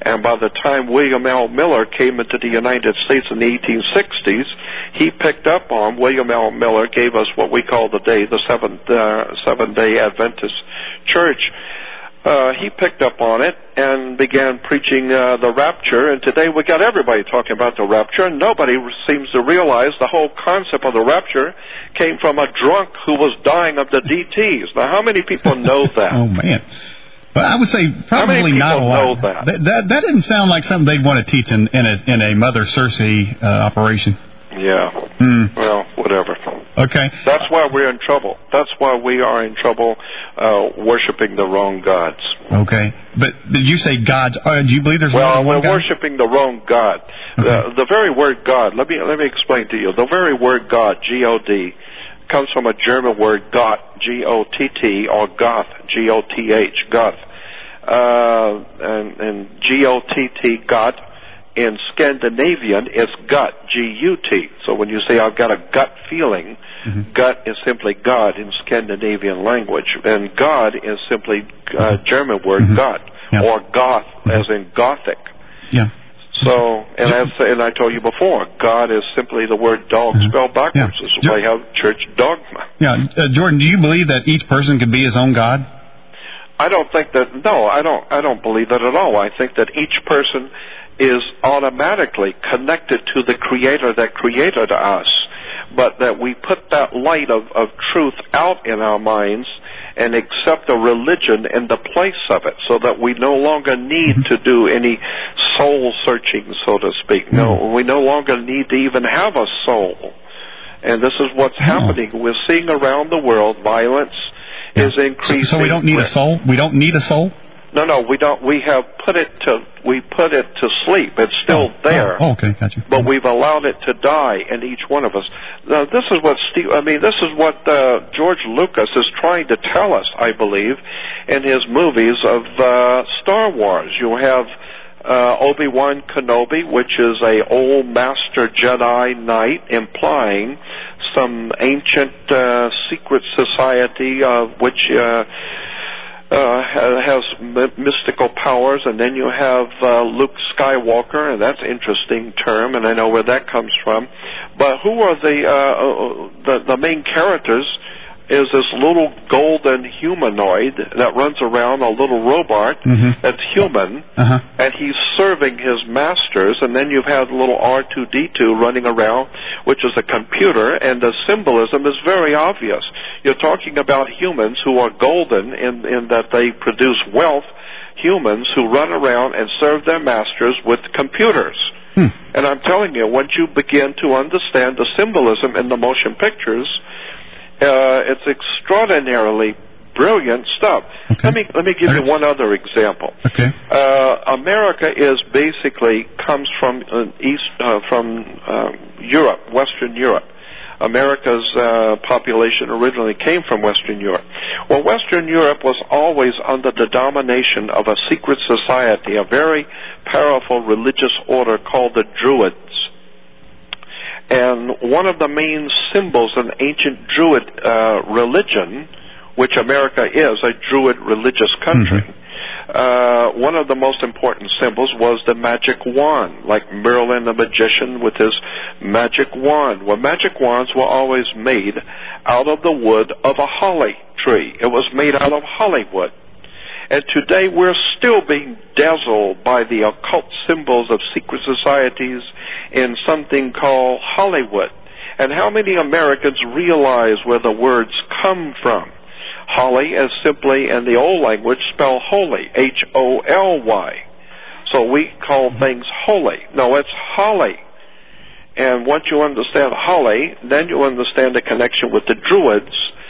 And by the time William L. Miller came into the United States in the 1860s, he picked up on, William L. Miller gave us what we call today the Seventh-day Adventist Church. He picked up on it and began preaching the rapture, and today we got everybody talking about the rapture, and nobody seems to realize the whole concept of the rapture came from a drunk who was dying of the DTs. Now, how many people know that? Oh, man. Well, I would say probably not a lot. That didn't sound like something they'd want to teach in a Mother Circe operation. Yeah. Well, whatever. Okay. That's why we're in trouble. That's why we are in trouble worshiping the wrong gods. Okay. But did you say gods? Do you believe there's more than one God? Well, we're worshiping the wrong God. Okay. The very word God, let me explain to you. The very word God, G-O-D, comes from a German word Gott, G-O-T-T, or Goth, G-O-T-H, Goth. And G-O-T-T, Gott, in Scandinavian, it's gut, G-U-T. So when you say, I've got a gut feeling, gut is simply God in Scandinavian language. And God is simply German word Gott, or Goth, as in Gothic. Yeah. So, and I told you before, God is simply the word dog spelled backwards. This is why you have church dogma. Yeah. Jordan, do you believe that each person can be his own God? I don't think that, no, I don't believe that at all. I think that each person is automatically connected to the Creator that created us, but that we put that light of truth out in our minds and accept a religion in the place of it, so that we no longer need to do any soul searching, so to speak. No, we no longer need to even have a soul. And this is what's happening. We're seeing around the world violence is increasing. So we don't need a soul? We don't need a soul? No, we don't. We put it to sleep. It's still there. Oh, okay, gotcha. But we've allowed it to die in each one of us. Now, this is what George Lucas is trying to tell us, I believe, in his movies of Star Wars. You have Obi-Wan Kenobi, which is a old master Jedi Knight, implying some ancient secret society of which has mystical powers. And then you have Luke Skywalker, and that's an interesting term, and I know where that comes from. But who are the main characters? Is this little golden humanoid that runs around, a little robot that's human, and he's serving his masters. And then you've had little R2-D2 running around, which is a computer, and the symbolism is very obvious. You're talking about humans who are golden in that they produce wealth, humans who run around and serve their masters with computers. And I'm telling you, once you begin to understand the symbolism in the motion pictures, it's extraordinarily brilliant stuff. Okay. Let me give you one other example. Okay. America is basically comes from Europe, Western Europe. America's population originally came from Western Europe. Well, Western Europe was always under the domination of a secret society, a very powerful religious order called the Druids. And one of the main symbols in ancient Druid religion, which America is, a Druid religious country, one of the most important symbols was the magic wand, like Merlin the magician with his magic wand. Well, magic wands were always made out of the wood of a holly tree. It was made out of Hollywood. And today we're still being dazzled by the occult symbols of secret societies in something called Hollywood. And how many Americans realize where the words come from? Holly is simply, in the old language, spelled holy, H-O-L-Y. So we call things holy. No, it's holly. And once you understand holly, then you understand the connection with the Druids.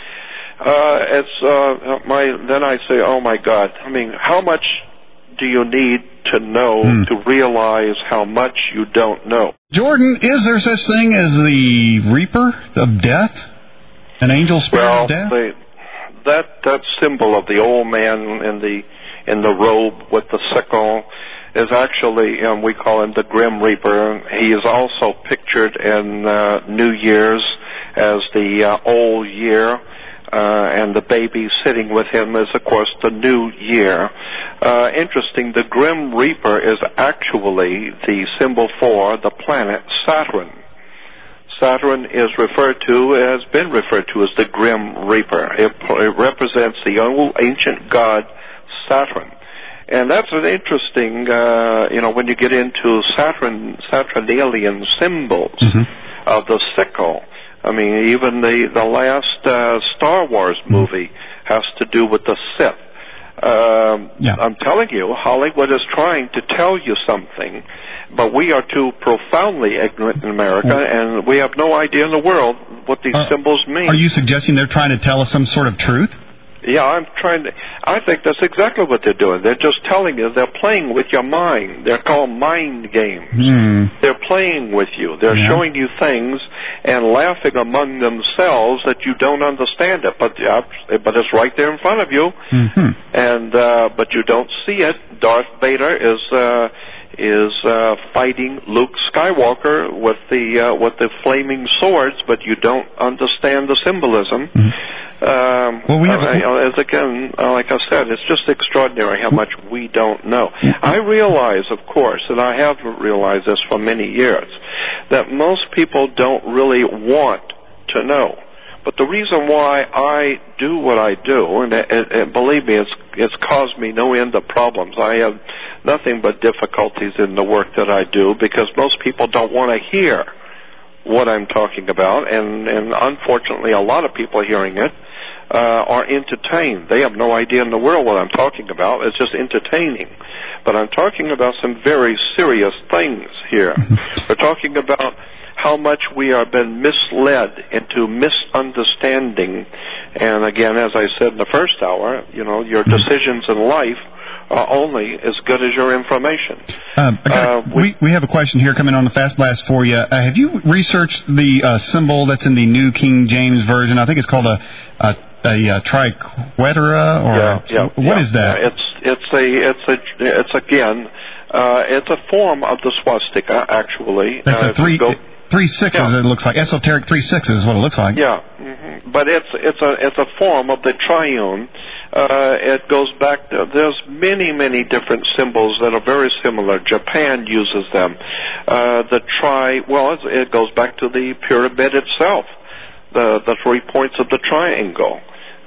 Then I say, oh my God, I mean, how much do you need to know to realize how much you don't know? Jordan, is there such thing as the Reaper of Death? An angel spirit of death? That symbol of the old man in the robe with the sickle is actually, we call him the Grim Reaper. He is also pictured in New Year's as the old year. and the baby sitting with him is, of course, the new year. Interesting, the Grim Reaper is actually the symbol for the planet Saturn. Saturn is has been referred to as the Grim Reaper. It represents the old ancient god Saturn. And that's an interesting, when you get into Saturnalian symbols of the sickle. I mean, even the last Star Wars movie has to do with the Sith. I'm telling you, Hollywood is trying to tell you something, but we are too profoundly ignorant in America, and we have no idea in the world what these symbols mean. Are you suggesting they're trying to tell us some sort of truth? Yeah, I think that's exactly what they're doing. They're just telling you, they're playing with your mind. They're called mind games. They're playing with you. They're showing you things and laughing among themselves that you don't understand it, but it's right there in front of you. And but you don't see it. Darth Vader is fighting Luke Skywalker with the flaming swords, but you don't understand the symbolism. Like I said, it's just extraordinary how much we don't know. I realize, of course, and I have realized this for many years, that most people don't really want to know. But the reason why I do what I do, and believe me, it's caused me no end of problems. I have nothing but difficulties in the work that I do because most people don't want to hear what I'm talking about, and unfortunately a lot of people hearing it are entertained. They have no idea in the world what I'm talking about. It's just entertaining. But I'm talking about some very serious things here. We're talking about how much we are been misled into misunderstanding. And again, as I said in the first hour, your decisions in life are only as good as your information. We have a question here coming on the Fast Blast for you. Have you researched the symbol that's in the New King James Version? I think it's called a triquetera, or what is that? It's a form of the swastika, actually. That's three sixes. It looks like esoteric 3 6 is what it looks like. Yeah, but it's a form of the triune. It goes back. There's many different symbols that are very similar. Japan uses them. It goes back to the pyramid itself. The 3 points of the triangle.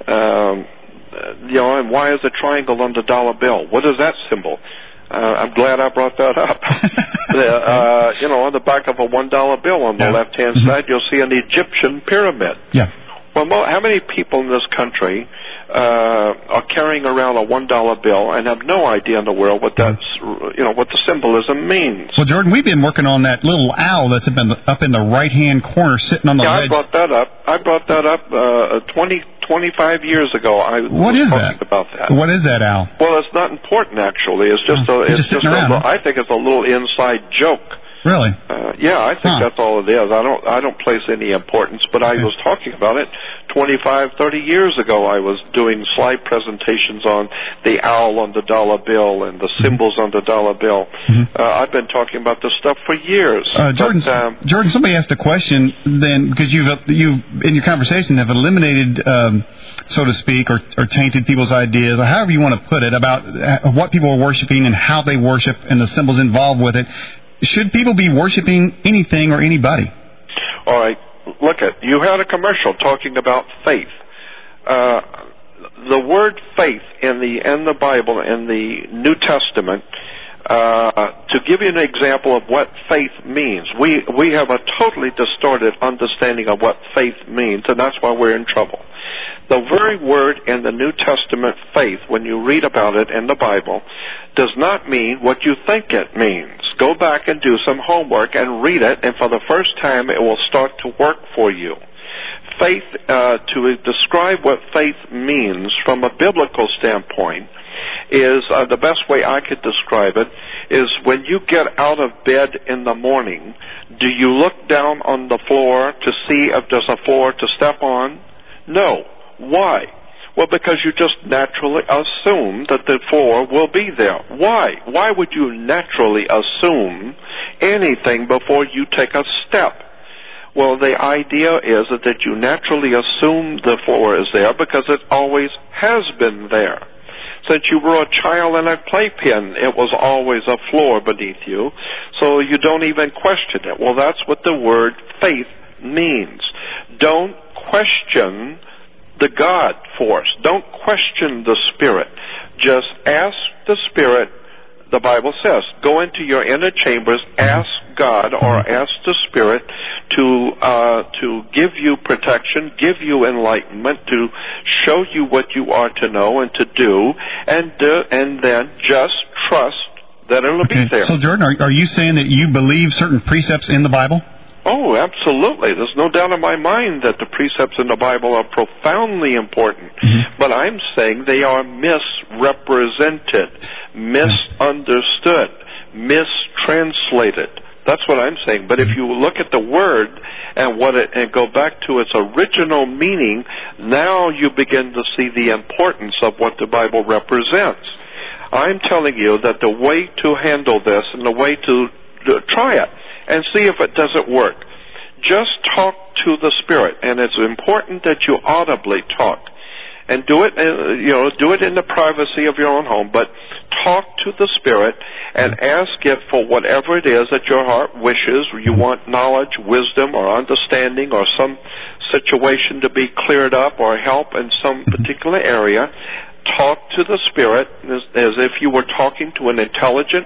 And why is the triangle on the dollar bill? What is that symbol? I'm glad I brought that up. On the back of a $1 bill on the left-hand side, you'll see an Egyptian pyramid. Yeah. Well, how many people in this country are carrying around a $1 bill and have no idea in the world what what the symbolism means? Well, Jordan, we've been working on that little owl that's up in the right-hand corner, sitting on the ledge. I brought that up 25 years ago. What is that? About that. What is that owl? Well, it's not important actually. It's just I think it's a little inside joke. Really? I think that's all it is. I don't place any importance, but I was talking about it 25, 30 years ago. I was doing slide presentations on the owl on the dollar bill and the symbols on the dollar bill. I've been talking about this stuff for years. Jordan, somebody asked a question then, because you in your conversation have eliminated, so to speak, or tainted people's ideas, or however you want to put it, about what people are worshiping and how they worship and the symbols involved with it. Should people be worshiping anything or anybody? All right. Look, you had a commercial talking about faith. The word faith in the Bible, in the New Testament, to give you an example of what faith means, we have a totally distorted understanding of what faith means, and that's why we're in trouble. The very word in the New Testament, faith, when you read about it in the Bible, does not mean what you think it means. Go back and do some homework and read it, and for the first time it will start to work for you. Faith, to describe what faith means from a biblical standpoint, is the best way I could describe it is when you get out of bed in the morning, do you look down on the floor to see if there's a floor to step on? No. Why? Well, because you just naturally assume that the floor will be there. Why? Why would you naturally assume anything before you take a step? Well, the idea is that you naturally assume the floor is there because it always has been there. Since you were a child in a playpen, it was always a floor beneath you, so you don't even question it. Well, that's what the word faith means. Don't question the God force. Don't question the Spirit. Just ask the Spirit. The Bible says, go into your inner chambers, ask God or ask the Spirit to give you protection, give you enlightenment, to show you what you are to know and to do, and then just trust that it'll be there. So, Jordan, are you saying that you believe certain precepts in the Bible? Oh, absolutely. There's no doubt in my mind that the precepts in the Bible are profoundly important. But I'm saying they are misrepresented, misunderstood, mistranslated. That's what I'm saying. But if you look at the word and go back to its original meaning, now you begin to see the importance of what the Bible represents. I'm telling you that the way to handle this and the way to try it and see if it doesn't work, just talk to the Spirit. And it's important that you audibly talk. And do it, do it in the privacy of your own home, but talk to the Spirit and ask it for whatever it is that your heart wishes. You want knowledge, wisdom, or understanding, or some situation to be cleared up, or help in some particular area. Talk to the Spirit as if you were talking to an intelligent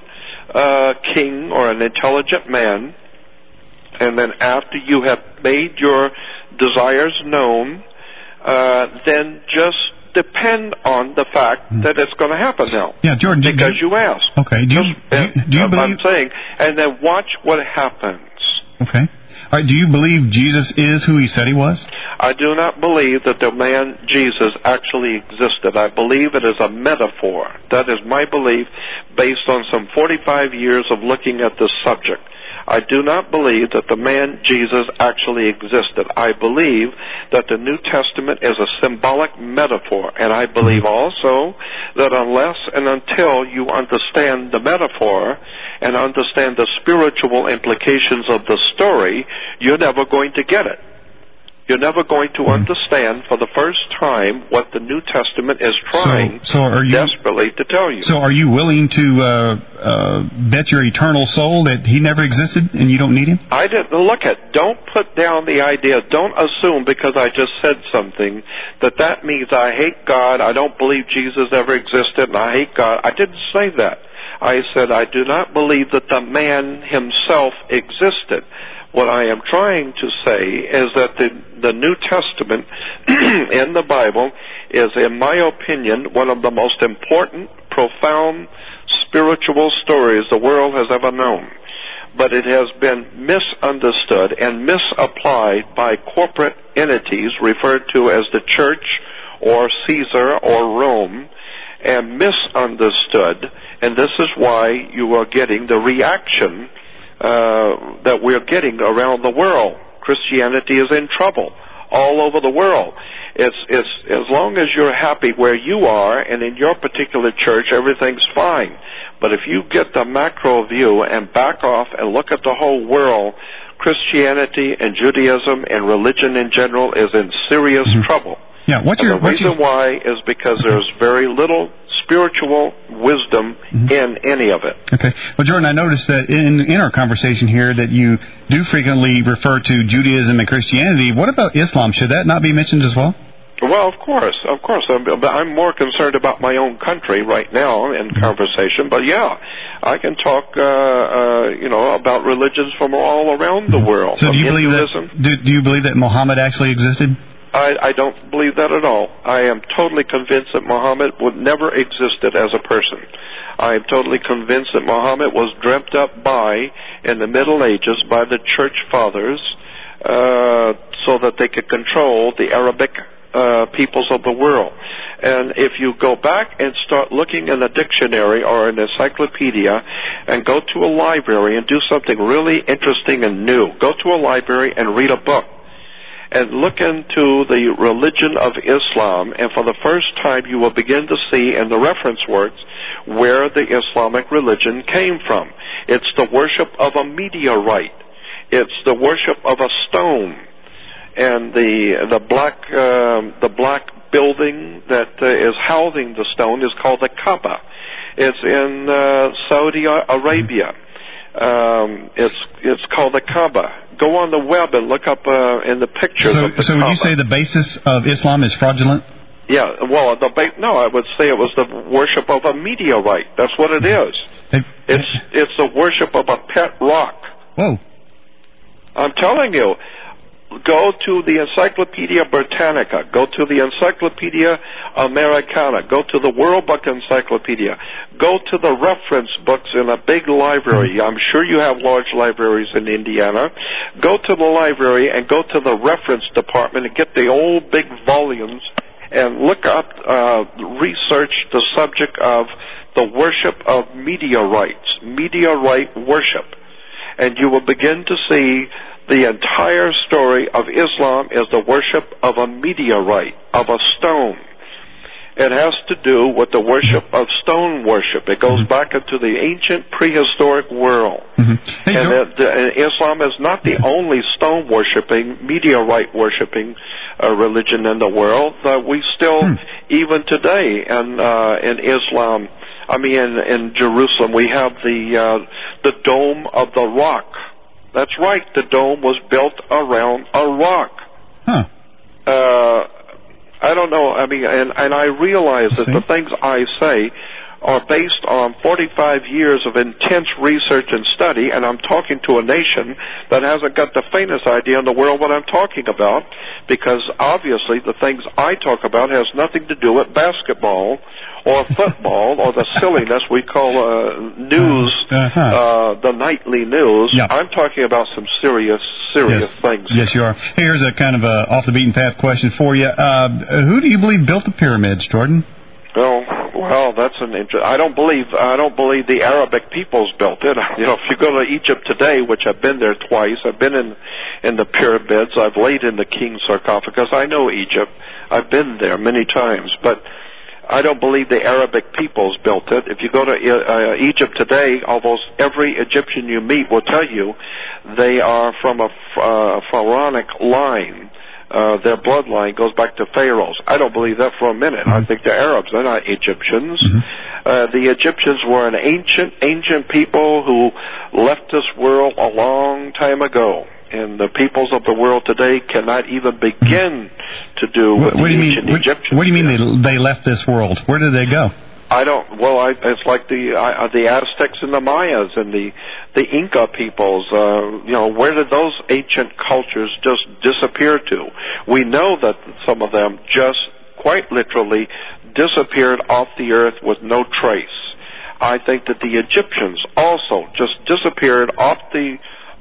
king or an intelligent man. And then after you have made your desires known, then just depend on the fact that it's going to happen now. Yeah, Jordan. Because you asked. Okay. Do you believe? I'm saying, and then watch what happens. Okay. All right. Do you believe Jesus is who he said he was? I do not believe that the man Jesus actually existed. I believe it is a metaphor. That is my belief based on some 45 years of looking at this subject. I do not believe that the man Jesus actually existed. I believe that the New Testament is a symbolic metaphor, and I believe also that unless and until you understand the metaphor and understand the spiritual implications of the story, you're never going to get it. You're never going to understand for the first time what the New Testament is trying desperately to tell you. So are you willing to bet your eternal soul that he never existed and you don't need him? I didn't look at. Don't put down the idea. Don't assume because I just said something that means I hate God, I don't believe Jesus ever existed, and I hate God. I didn't say that. I said I do not believe that the man himself existed. What I am trying to say is that the New Testament in the Bible is, in my opinion, one of the most important, profound, spiritual stories the world has ever known. But it has been misunderstood and misapplied by corporate entities referred to as the Church or Caesar or Rome, and misunderstood. And this is why you are getting the reaction that we're getting around the world. Christianity is in trouble all over the world. It's as long as you're happy where you are and in your particular church, everything's fine. But if you get the macro view and back off and look at the whole world, Christianity and Judaism and religion in general is in serious trouble. Yeah, the reason why is because there's very little spiritual wisdom in any of it. Okay. Well, Jordan, I noticed that in our conversation here that you do frequently refer to Judaism and Christianity. What about Islam? Should that not be mentioned as well? Well, of course. I'm more concerned about my own country right now in conversation. But yeah, I can talk, about religions from all around the world. So do you believe that Muhammad actually existed? I don't believe that at all. I am totally convinced that Muhammad would never existed as a person. I am totally convinced that Muhammad was dreamt up in the Middle Ages by the church fathers so that they could control the Arabic peoples of the world. And if you go back and start looking in a dictionary or an encyclopedia and go to a library and do something really interesting and new, go to a library and read a book and look into the religion of Islam, and for the first time you will begin to see in the reference works where the Islamic religion came from. It's the worship of a meteorite. It's the worship of a stone, and the black building that is housing the stone is called the Kaaba. It's in Saudi Arabia. It's called the Kaaba. Go on the web and look up in the pictures of the So Kaaba. would you say the basis of Islam is fraudulent? Yeah, well, no, I would say it was the worship of a meteorite. That's what it is. It's the worship of a pet rock. Whoa. I'm telling you. Go to the Encyclopedia Britannica. Go to the Encyclopedia Americana. Go to the World Book Encyclopedia. Go to the reference books in a big library. I'm sure you have large libraries in Indiana. Go to the library and go to the reference department and get the old big volumes and look up, research the subject of the worship of meteorites, meteorite worship. And you will begin to see the entire story of Islam is the worship of a meteorite, of a stone. It has to do with the worship of stone worship. It goes back into the ancient prehistoric world. Hey, and Islam is not the only stone worshiping, meteorite worshiping religion in the world. We still, even today, in Islam, in Jerusalem, we have the Dome of the Rock. That's right. The dome was built around a rock. Huh. I don't know. And I realize that the things I say are based on 45 years of intense research and study, and I'm talking to a nation that hasn't got the faintest idea in the world what I'm talking about, because obviously the things I talk about has nothing to do with basketball or football or the silliness we call news, the nightly news. Yeah. I'm talking about some serious things. Yes, you are. Here's a kind of a off the beaten path question for you. Who do you believe built the pyramids, Jordan? Well, that's an interesting. I don't believe the Arabic peoples built it. If you go to Egypt today, which I've been there twice, I've been in the pyramids. I've laid in the king's sarcophagus. I know Egypt. I've been there many times, but I don't believe the Arabic peoples built it. If you go to Egypt today, almost every Egyptian you meet will tell you they are from a pharaonic line. Their bloodline goes back to pharaohs. I don't believe that for a minute. I think they're Arabs. They're not Egyptians. The Egyptians were an ancient people who left this world a long time ago. And the peoples of the world today cannot even begin to do what the ancient Egyptians. What do you mean they left this world? Where did they go? It's like the Aztecs and the Mayas and the Inca peoples. Where did those ancient cultures just disappear to? We know that some of them just quite literally disappeared off the earth with no trace. I think that the Egyptians also just disappeared off the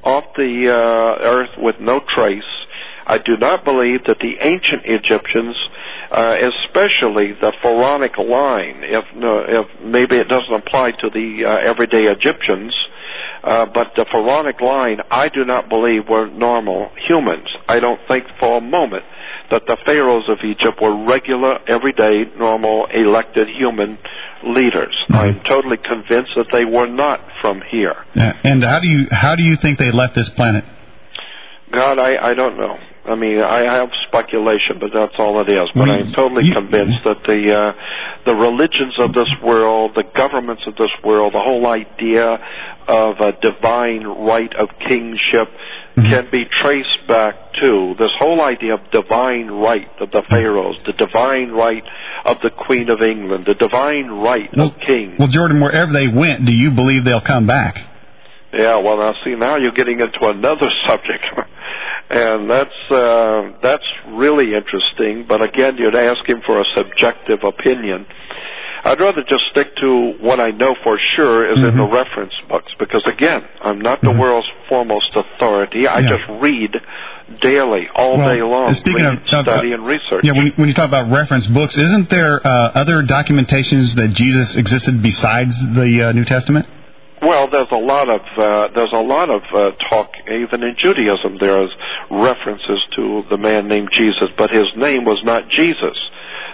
earth with no trace. I do not believe that the ancient Egyptians, especially the pharaonic line, if maybe it doesn't apply to the everyday Egyptians, but the pharaonic line, I do not believe were normal humans. I don't think for a moment that the pharaohs of Egypt were regular, everyday, normal, elected human leaders. I'm totally convinced that they were not from here. Yeah. And how do you think they left this planet? God, I don't know. I have speculation, but that's all it is. But I'm totally convinced that the religions of this world, the governments of this world, the whole idea of a divine right of kingship can be traced back to this whole idea of divine right of the pharaohs, the divine right of the Queen of England, the divine right of kings. Well, Jordan, wherever they went, do you believe they'll come back? Yeah, well, now you're getting into another subject. And that's really interesting, but again, you'd ask him for a subjective opinion. I'd rather just stick to what I know for sure is in the reference books, because again, I'm not the world's foremost authority. I just read daily, all day long, study and research. Yeah, when you talk about reference books, isn't there other documentations that Jesus existed besides the New Testament? Well, there's a lot of talk, even in Judaism. There's references to the man named Jesus, but his name was not Jesus.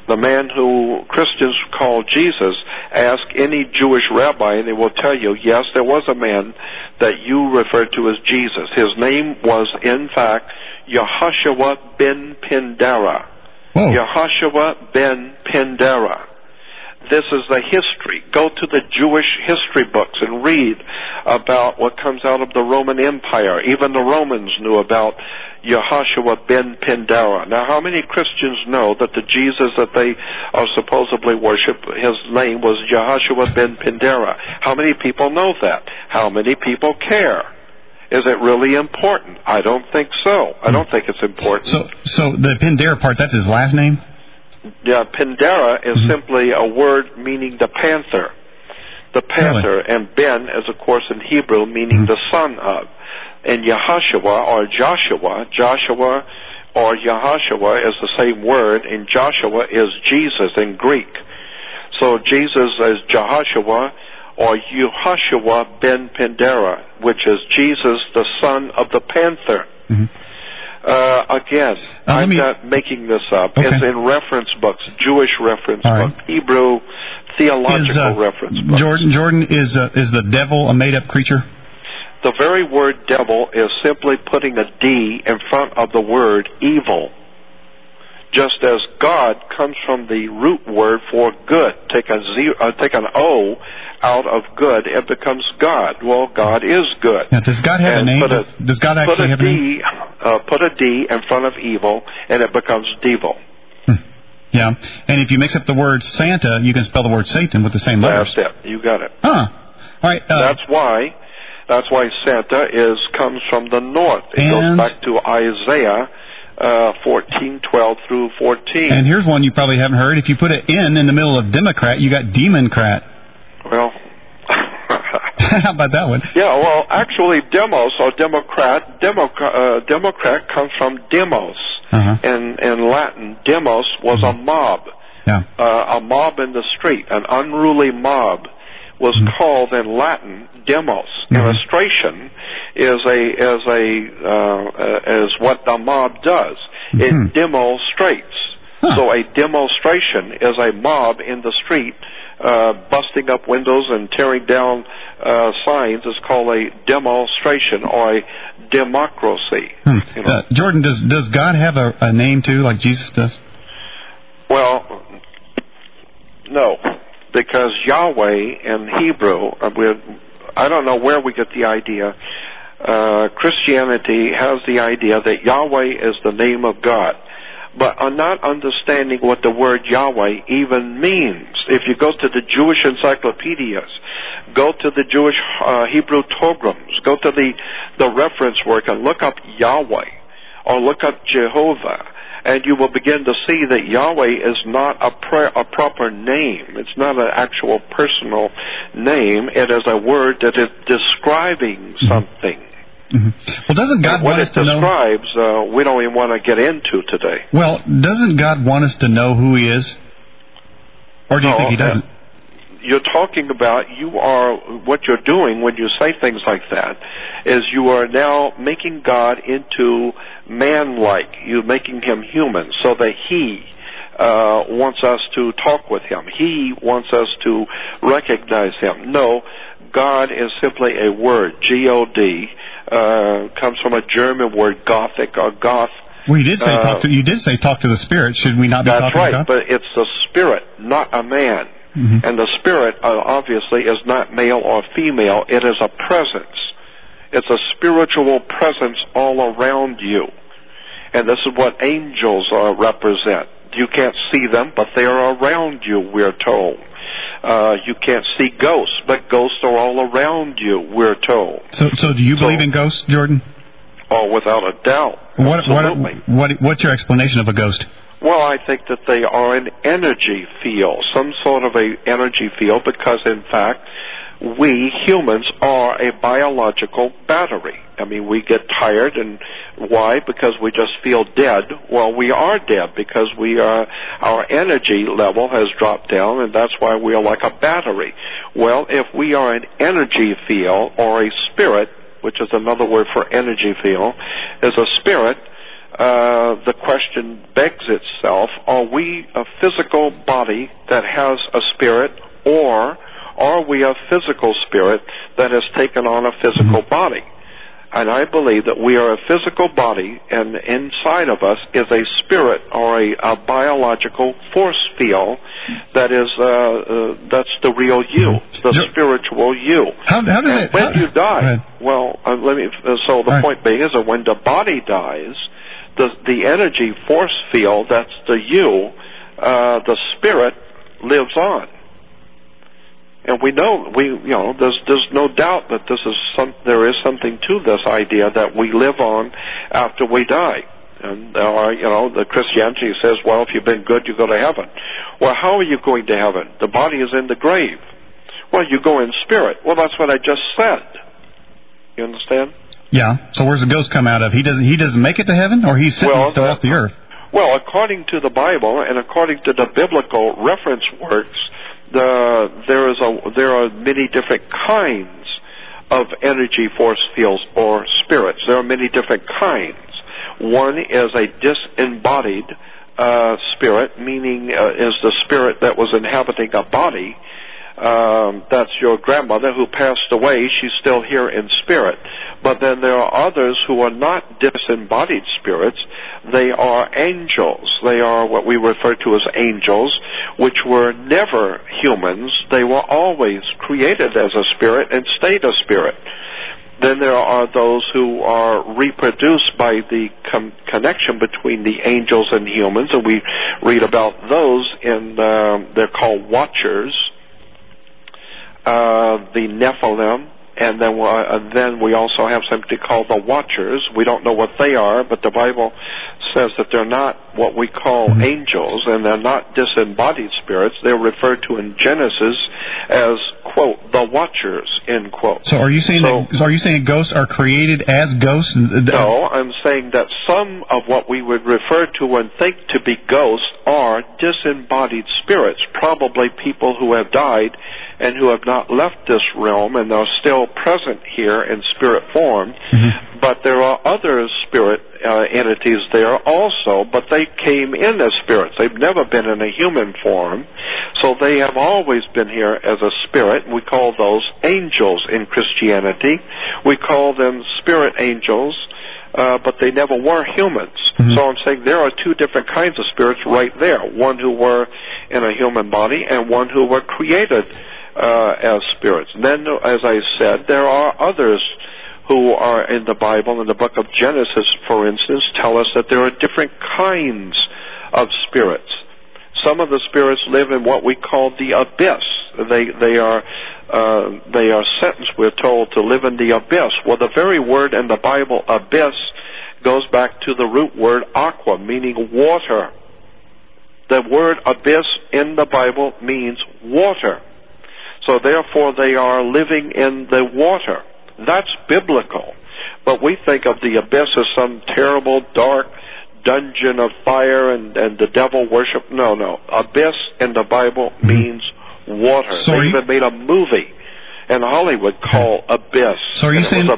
The man who Christians call Jesus, ask any Jewish rabbi and they will tell you, yes, there was a man that you refer to as Jesus. His name was, in fact, Yehoshua ben Pindara. Whoa. Yehoshua ben Pindara. This is the history. Go to the Jewish history books and read about what comes out of the Roman Empire. Even the Romans knew about Yehoshua ben Pindara. Now, how many Christians know that the Jesus that they are supposedly worship, his name was Yehoshua ben Pindara? How many people know that? How many people care? Is it really important? I don't think so. I don't think it's important. So the Pindara part, that's his last name? Yeah, Pindara is simply a word meaning the panther. The panther, Really? and Ben is, of course, in Hebrew, meaning the son of. And Yehoshua or Joshua or Yehoshua is the same word, and Joshua is Jesus in Greek. So Jesus is Jehoshua or Yehoshua ben Pindara, which is Jesus, the son of the panther. Mm-hmm. Again, I'm not making this up. Okay. It's in reference books, Jewish reference All books, right. Hebrew theological reference books. Jordan, is the devil a made-up creature? The very word devil is simply putting a D in front of the word evil. Just as God comes from the root word for good. Take an O out of good, it becomes God. Well, God is good. Now, does God have a name? Does God actually have a name? Put a D in front of evil, and it becomes devil. Yeah, and if you mix up the word Santa, you can spell the word Satan with the same letters. That's it. You got it. Huh. All right. That's why Santa comes from the north. It goes back to Isaiah 14:12 through 14. And here's one you probably haven't heard. If you put an N in the middle of Democrat, you got Demoncrat. Well, how about that one? Yeah, well, actually, demos or Democrat comes from demos. In Latin, demos was a mob. Yeah. A mob in the street, an unruly mob, was called in Latin demos. Illustration is what the mob does. It demonstrates. So a demonstration is a mob in the street busting up windows and tearing down signs. Is called a demonstration or a democracy. You know? Jordan, does God have a name too, like Jesus does? Well, no, because Yahweh in Hebrew, I don't know where we get the idea. Christianity has the idea that Yahweh is the name of God, but are not understanding what the word Yahweh even means. If you go to the Jewish encyclopedias, go to the Jewish Hebrew Tograms, go to the reference work and look up Yahweh or look up Jehovah, and you will begin to see that Yahweh is not a proper name. It's not an actual personal name. It is a word that is describing something. Well, doesn't God want us to know? What it describes, we don't even want to get into today. Well, doesn't God want us to know who He is? Or do you think He doesn't? You're talking about what you're doing when you say things like that is you are now making God into man-like. You're making Him human so that He wants us to talk with Him. He wants us to recognize Him. No, God is simply a word, G-O-D, comes from a German word, Gothic or goth. Well, you did say talk to the Spirit. Should we not be talking to God? That's right, but it's the Spirit, not a man. And the Spirit, obviously, is not male or female. It is a presence. It's a spiritual presence all around you. And this is what angels represent. You can't see them, but they are around you, we're told. You can't see ghosts, but ghosts are all around you, we're told. So do you believe in ghosts, Jordan? Oh, without a doubt. Absolutely. What's your explanation of a ghost? Well, I think that they are an energy field, some sort of a energy field, because in fact, we humans are a biological battery. I mean, we get tired, and why? Because we just feel dead. Well, we are dead because our energy level has dropped down, and that's why we are like a battery. Well, if we are an energy field or a spirit, which is another word for energy field, is a spirit, the question begs itself, are we a physical body that has a spirit, or are we a physical spirit that has taken on a physical body? And I believe that we are a physical body, and inside of us is a spirit or a biological force field that is that's the real you, the spiritual you. How does it? When you die, well, So the point being is that when the body dies, the energy force field, that's the you, the spirit lives on. And we know, there's no doubt that there is something to this idea that we live on after we die. And, the Christianity says, well, if you've been good, you go to heaven. Well, how are you going to heaven? The body is in the grave. Well, you go in spirit. Well, that's what I just said. You understand? Yeah. So where's the ghost come out of? He doesn't make it to heaven, or he's sentenced to walk the earth? Well, according to the Bible and according to the biblical reference works, there are many different kinds of energy force fields or spirits. There are many different kinds. One is a disembodied spirit, meaning is the spirit that was inhabiting a body. That's your grandmother who passed away. She's still here in spirit. But then there are others who are not disembodied spirits. They are angels. They are what we refer to as angels, which were never humans. They were always created as a spirit and stayed a spirit. Then there are those who are reproduced by the connection between the angels and humans, and we read about those they're called watchers, the Nephilim, and then we also have something called the watchers. We don't know what they are, but the Bible says that they're not what we call angels, and they're not disembodied spirits. They're referred to in Genesis as, quote, the watchers, end quote. So are you saying ghosts are created as ghosts? No, I'm saying that some of what we would refer to and think to be ghosts are disembodied spirits, probably people who have died and who have not left this realm and are still present here in spirit form. Mm-hmm. But there are other spirit entities there also, but they came in as spirits. They've never been in a human form, so they have always been here as a spirit. We call those angels in Christianity. We call them spirit angels, but they never were humans. Mm-hmm. So I'm saying there are two different kinds of spirits right there, one who were in a human body and one who were created as spirits. And then, as I said, there are others who are in the Bible. In the book of Genesis, for instance, tell us that there are different kinds of spirits. Some of the spirits live in what we call the abyss. They are sentenced, we're told, to live in the abyss. Well, the very word in the Bible, abyss, goes back to the root word aqua, meaning water. The word abyss in the Bible means water. So therefore they are living in the water. That's biblical. But we think of the abyss as some terrible, dark dungeon of fire and the devil worship. No. Abyss in the Bible means water. So they even made a movie in Hollywood called Abyss. So are you saying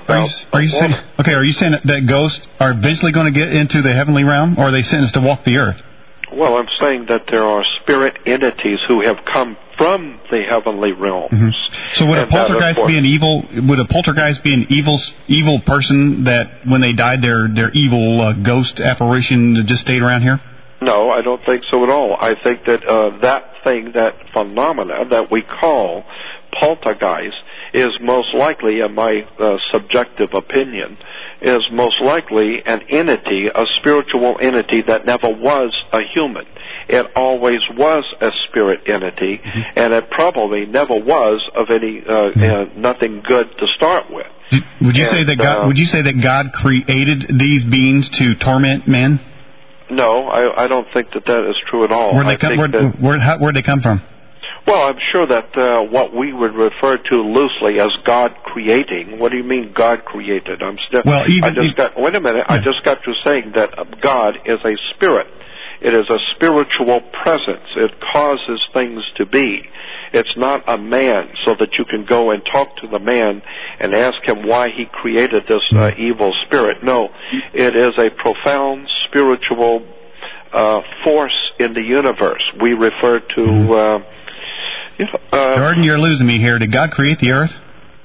that ghosts are eventually going to get into the heavenly realm, or are they sentenced to walk the earth? Well, I'm saying that there are spirit entities who have come from the heavenly realms. Mm-hmm. So would a poltergeist be an evil person that when they died their evil ghost apparition just stayed around here? No, I don't think so at all. I think that that phenomena that we call poltergeist is most likely, in my subjective opinion, is most likely an entity, a spiritual entity that never was a human. It always was a spirit entity, mm-hmm. and it probably never was of any nothing good to start with. Would you say that God created these beings to torment men? No, I don't think that is true at all. Where'd they come from? Well, I'm sure that what we would refer to loosely as God creating. What do you mean God created? Wait a minute. Yeah. I just got to saying that God is a spirit. It is a spiritual presence. It causes things to be. It's not a man, so that you can go and talk to the man and ask him why he created this evil spirit. No, it is a profound spiritual force in the universe. We refer to... Jordan, you're losing me here. Did God create the earth?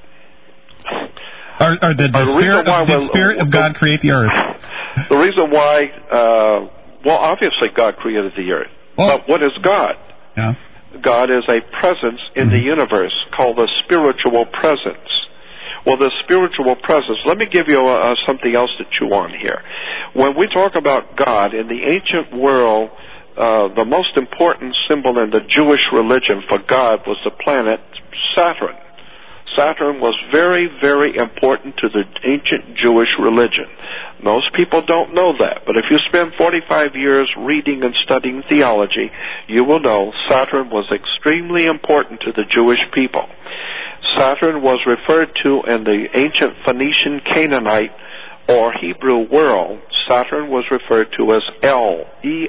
Or did the Spirit of God create the earth? The reason why... well, obviously God created the earth. Well, but what is God? Yeah. God is a presence in the universe called the spiritual presence. Well, the spiritual presence, let me give you something else to chew on here. When we talk about God, in the ancient world, the most important symbol in the Jewish religion for God was the planet Saturn. Saturn was very, very important to the ancient Jewish religion. Most people don't know that, but if you spend 45 years reading and studying theology, you will know Saturn was extremely important to the Jewish people. Saturn was referred to in the ancient Phoenician, Canaanite, or Hebrew world. Saturn was referred to as El,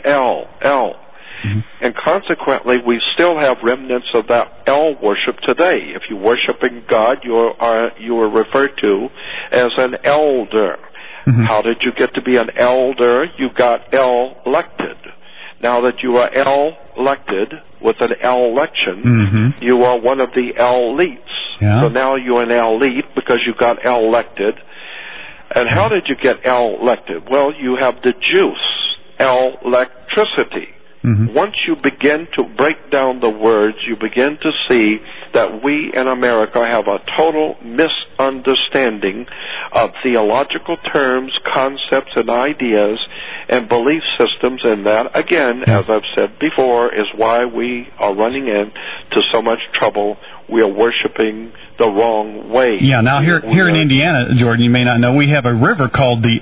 E-L, Mm-hmm. And consequently, we still have remnants of that El worship today. If you worship in God, you are referred to as an elder. Mm-hmm. How did you get to be an elder? You got elected. Now that you are elected with an election, mm-hmm. you are one of the elites. Yeah. So now you're an elite because you got elected. And how did you get elected? Well, you have the juice, electricity. Mm-hmm. Once you begin to break down the words, you begin to see that we in America have a total misunderstanding of theological terms, concepts, and ideas and belief systems, and that, again, as I've said before, is why we are running into so much trouble. We are worshiping the wrong way. Yeah, now here in Indiana, Jordan, you may not know, we have a river called the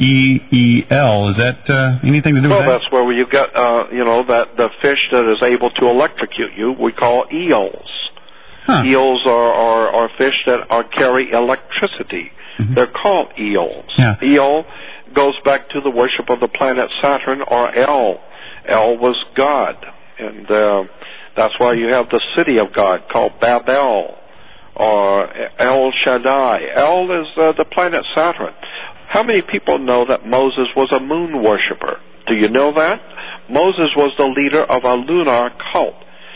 L-E-E-L. Is that anything to do with that? Well, that's where you get, that the fish that is able to electrocute you, we call eels. Huh. Eels are fish that carry electricity. Mm-hmm. They're called eels. Yeah. Eel goes back to the worship of the planet Saturn, or El. El was God. And that's why you have the city of God called Babel, or El Shaddai. El is the planet Saturn. How many people know that Moses was a moon worshiper? Do you know that? Moses was the leader of a lunar cult.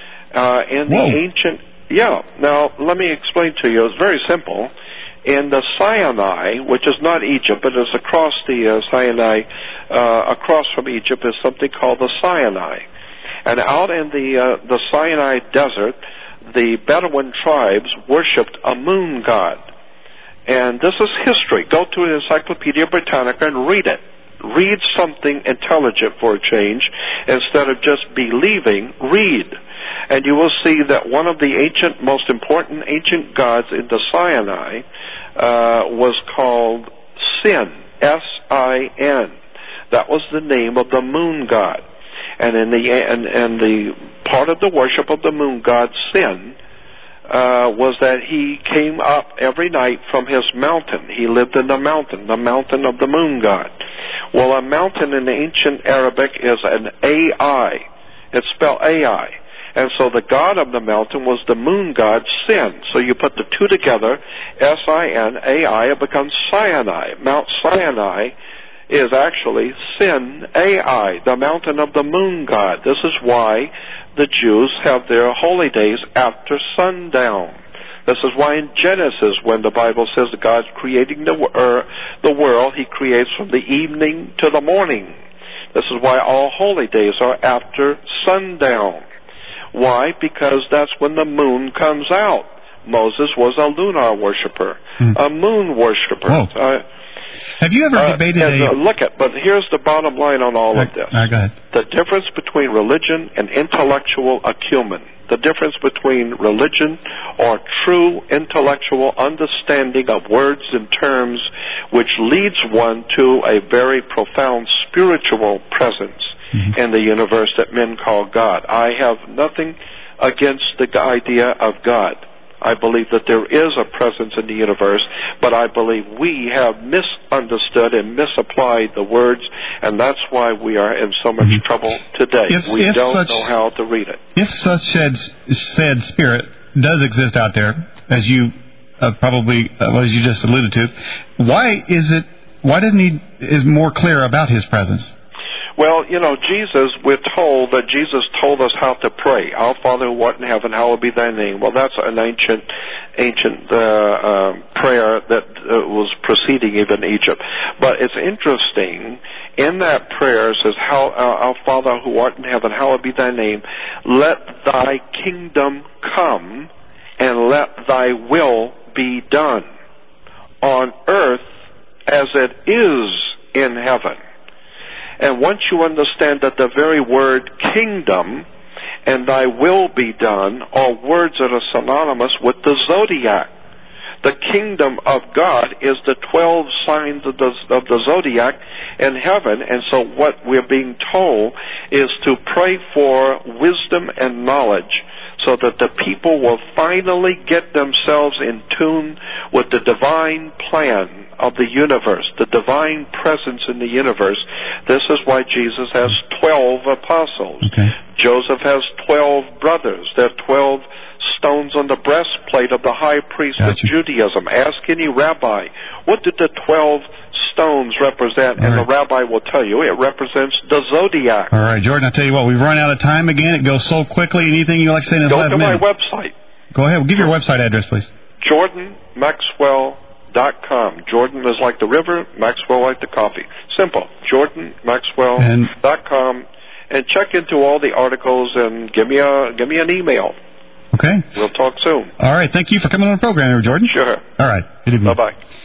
In the ancient... Yeah, now let me explain to you. It's very simple. In the Sinai, which is not Egypt, but is across the Sinai, across from Egypt is something called the Sinai. And out in the Sinai desert, the Bedouin tribes worshipped a moon god. And this is history. Go to the Encyclopedia Britannica and read it. Read something intelligent for a change. Instead of just believing, read. And you will see that one of the most important ancient gods in the Sinai was called Sin, S-I-N. That was the name of the moon god. And in the part of the worship of the moon god, Sin, was that he came up every night from his mountain. He lived in the mountain of the moon god. Well, a mountain in ancient Arabic is an A-I. It's spelled A-I. And so the god of the mountain was the moon god, Sin. So you put the two together, S-I-N, A-I, it becomes Sinai. Mount Sinai is actually Sin, A-I, the mountain of the moon god. This is why the Jews have their holy days after sundown. This is why in Genesis, when the Bible says God's creating the world, He creates from the evening to the morning. This is why all holy days are after sundown. Why? Because that's when the moon comes out. Moses was a lunar worshiper, a moon worshiper. Have you ever debated but here's the bottom line on all of this. Go ahead. The difference between religion and intellectual acumen. The difference between religion or true intellectual understanding of words and terms, which leads one to a very profound spiritual presence in the universe that men call God. I have nothing against the idea of God. I believe that there is a presence in the universe, but I believe we have misunderstood and misapplied the words, and that's why we are in so much trouble today. We don't know how to read it. If such said spirit does exist out there, as you as you just alluded to, why isn't he is more clear about his presence? Well, Jesus, we're told that Jesus told us how to pray. Our Father who art in heaven, hallowed be thy name. Well, that's an ancient prayer that was preceding even Egypt. But it's interesting, in that prayer it says, our Father who art in heaven, hallowed be thy name. Let thy kingdom come, and let thy will be done on earth as it is in heaven. And once you understand that the very word kingdom and thy will be done are words that are synonymous with the zodiac. The kingdom of God is the 12 signs of the zodiac in heaven. And so what we're being told is to pray for wisdom and knowledge, so that the people will finally get themselves in tune with the divine plan of the universe, the divine presence in the universe. This is why Jesus has 12 apostles. Okay. Joseph has 12 brothers. There are 12 stones on the breastplate of the high priest of Judaism. Ask any rabbi, what did the 12 stones represent? And the rabbi will tell you it represents the zodiac. All right, Jordan, I'll tell you what, we've run out of time again. It goes so quickly. Anything you'd like to say in this last minute? Go to my website. Go ahead. Give your website address, please. JordanMaxwell.com. Jordan is like the river, Maxwell like the coffee. Simple. JordanMaxwell.com. And check into all the articles and give me an email. Okay. We'll talk soon. All right. Thank you for coming on the program, Jordan. Sure. All right. Good evening. Bye-bye.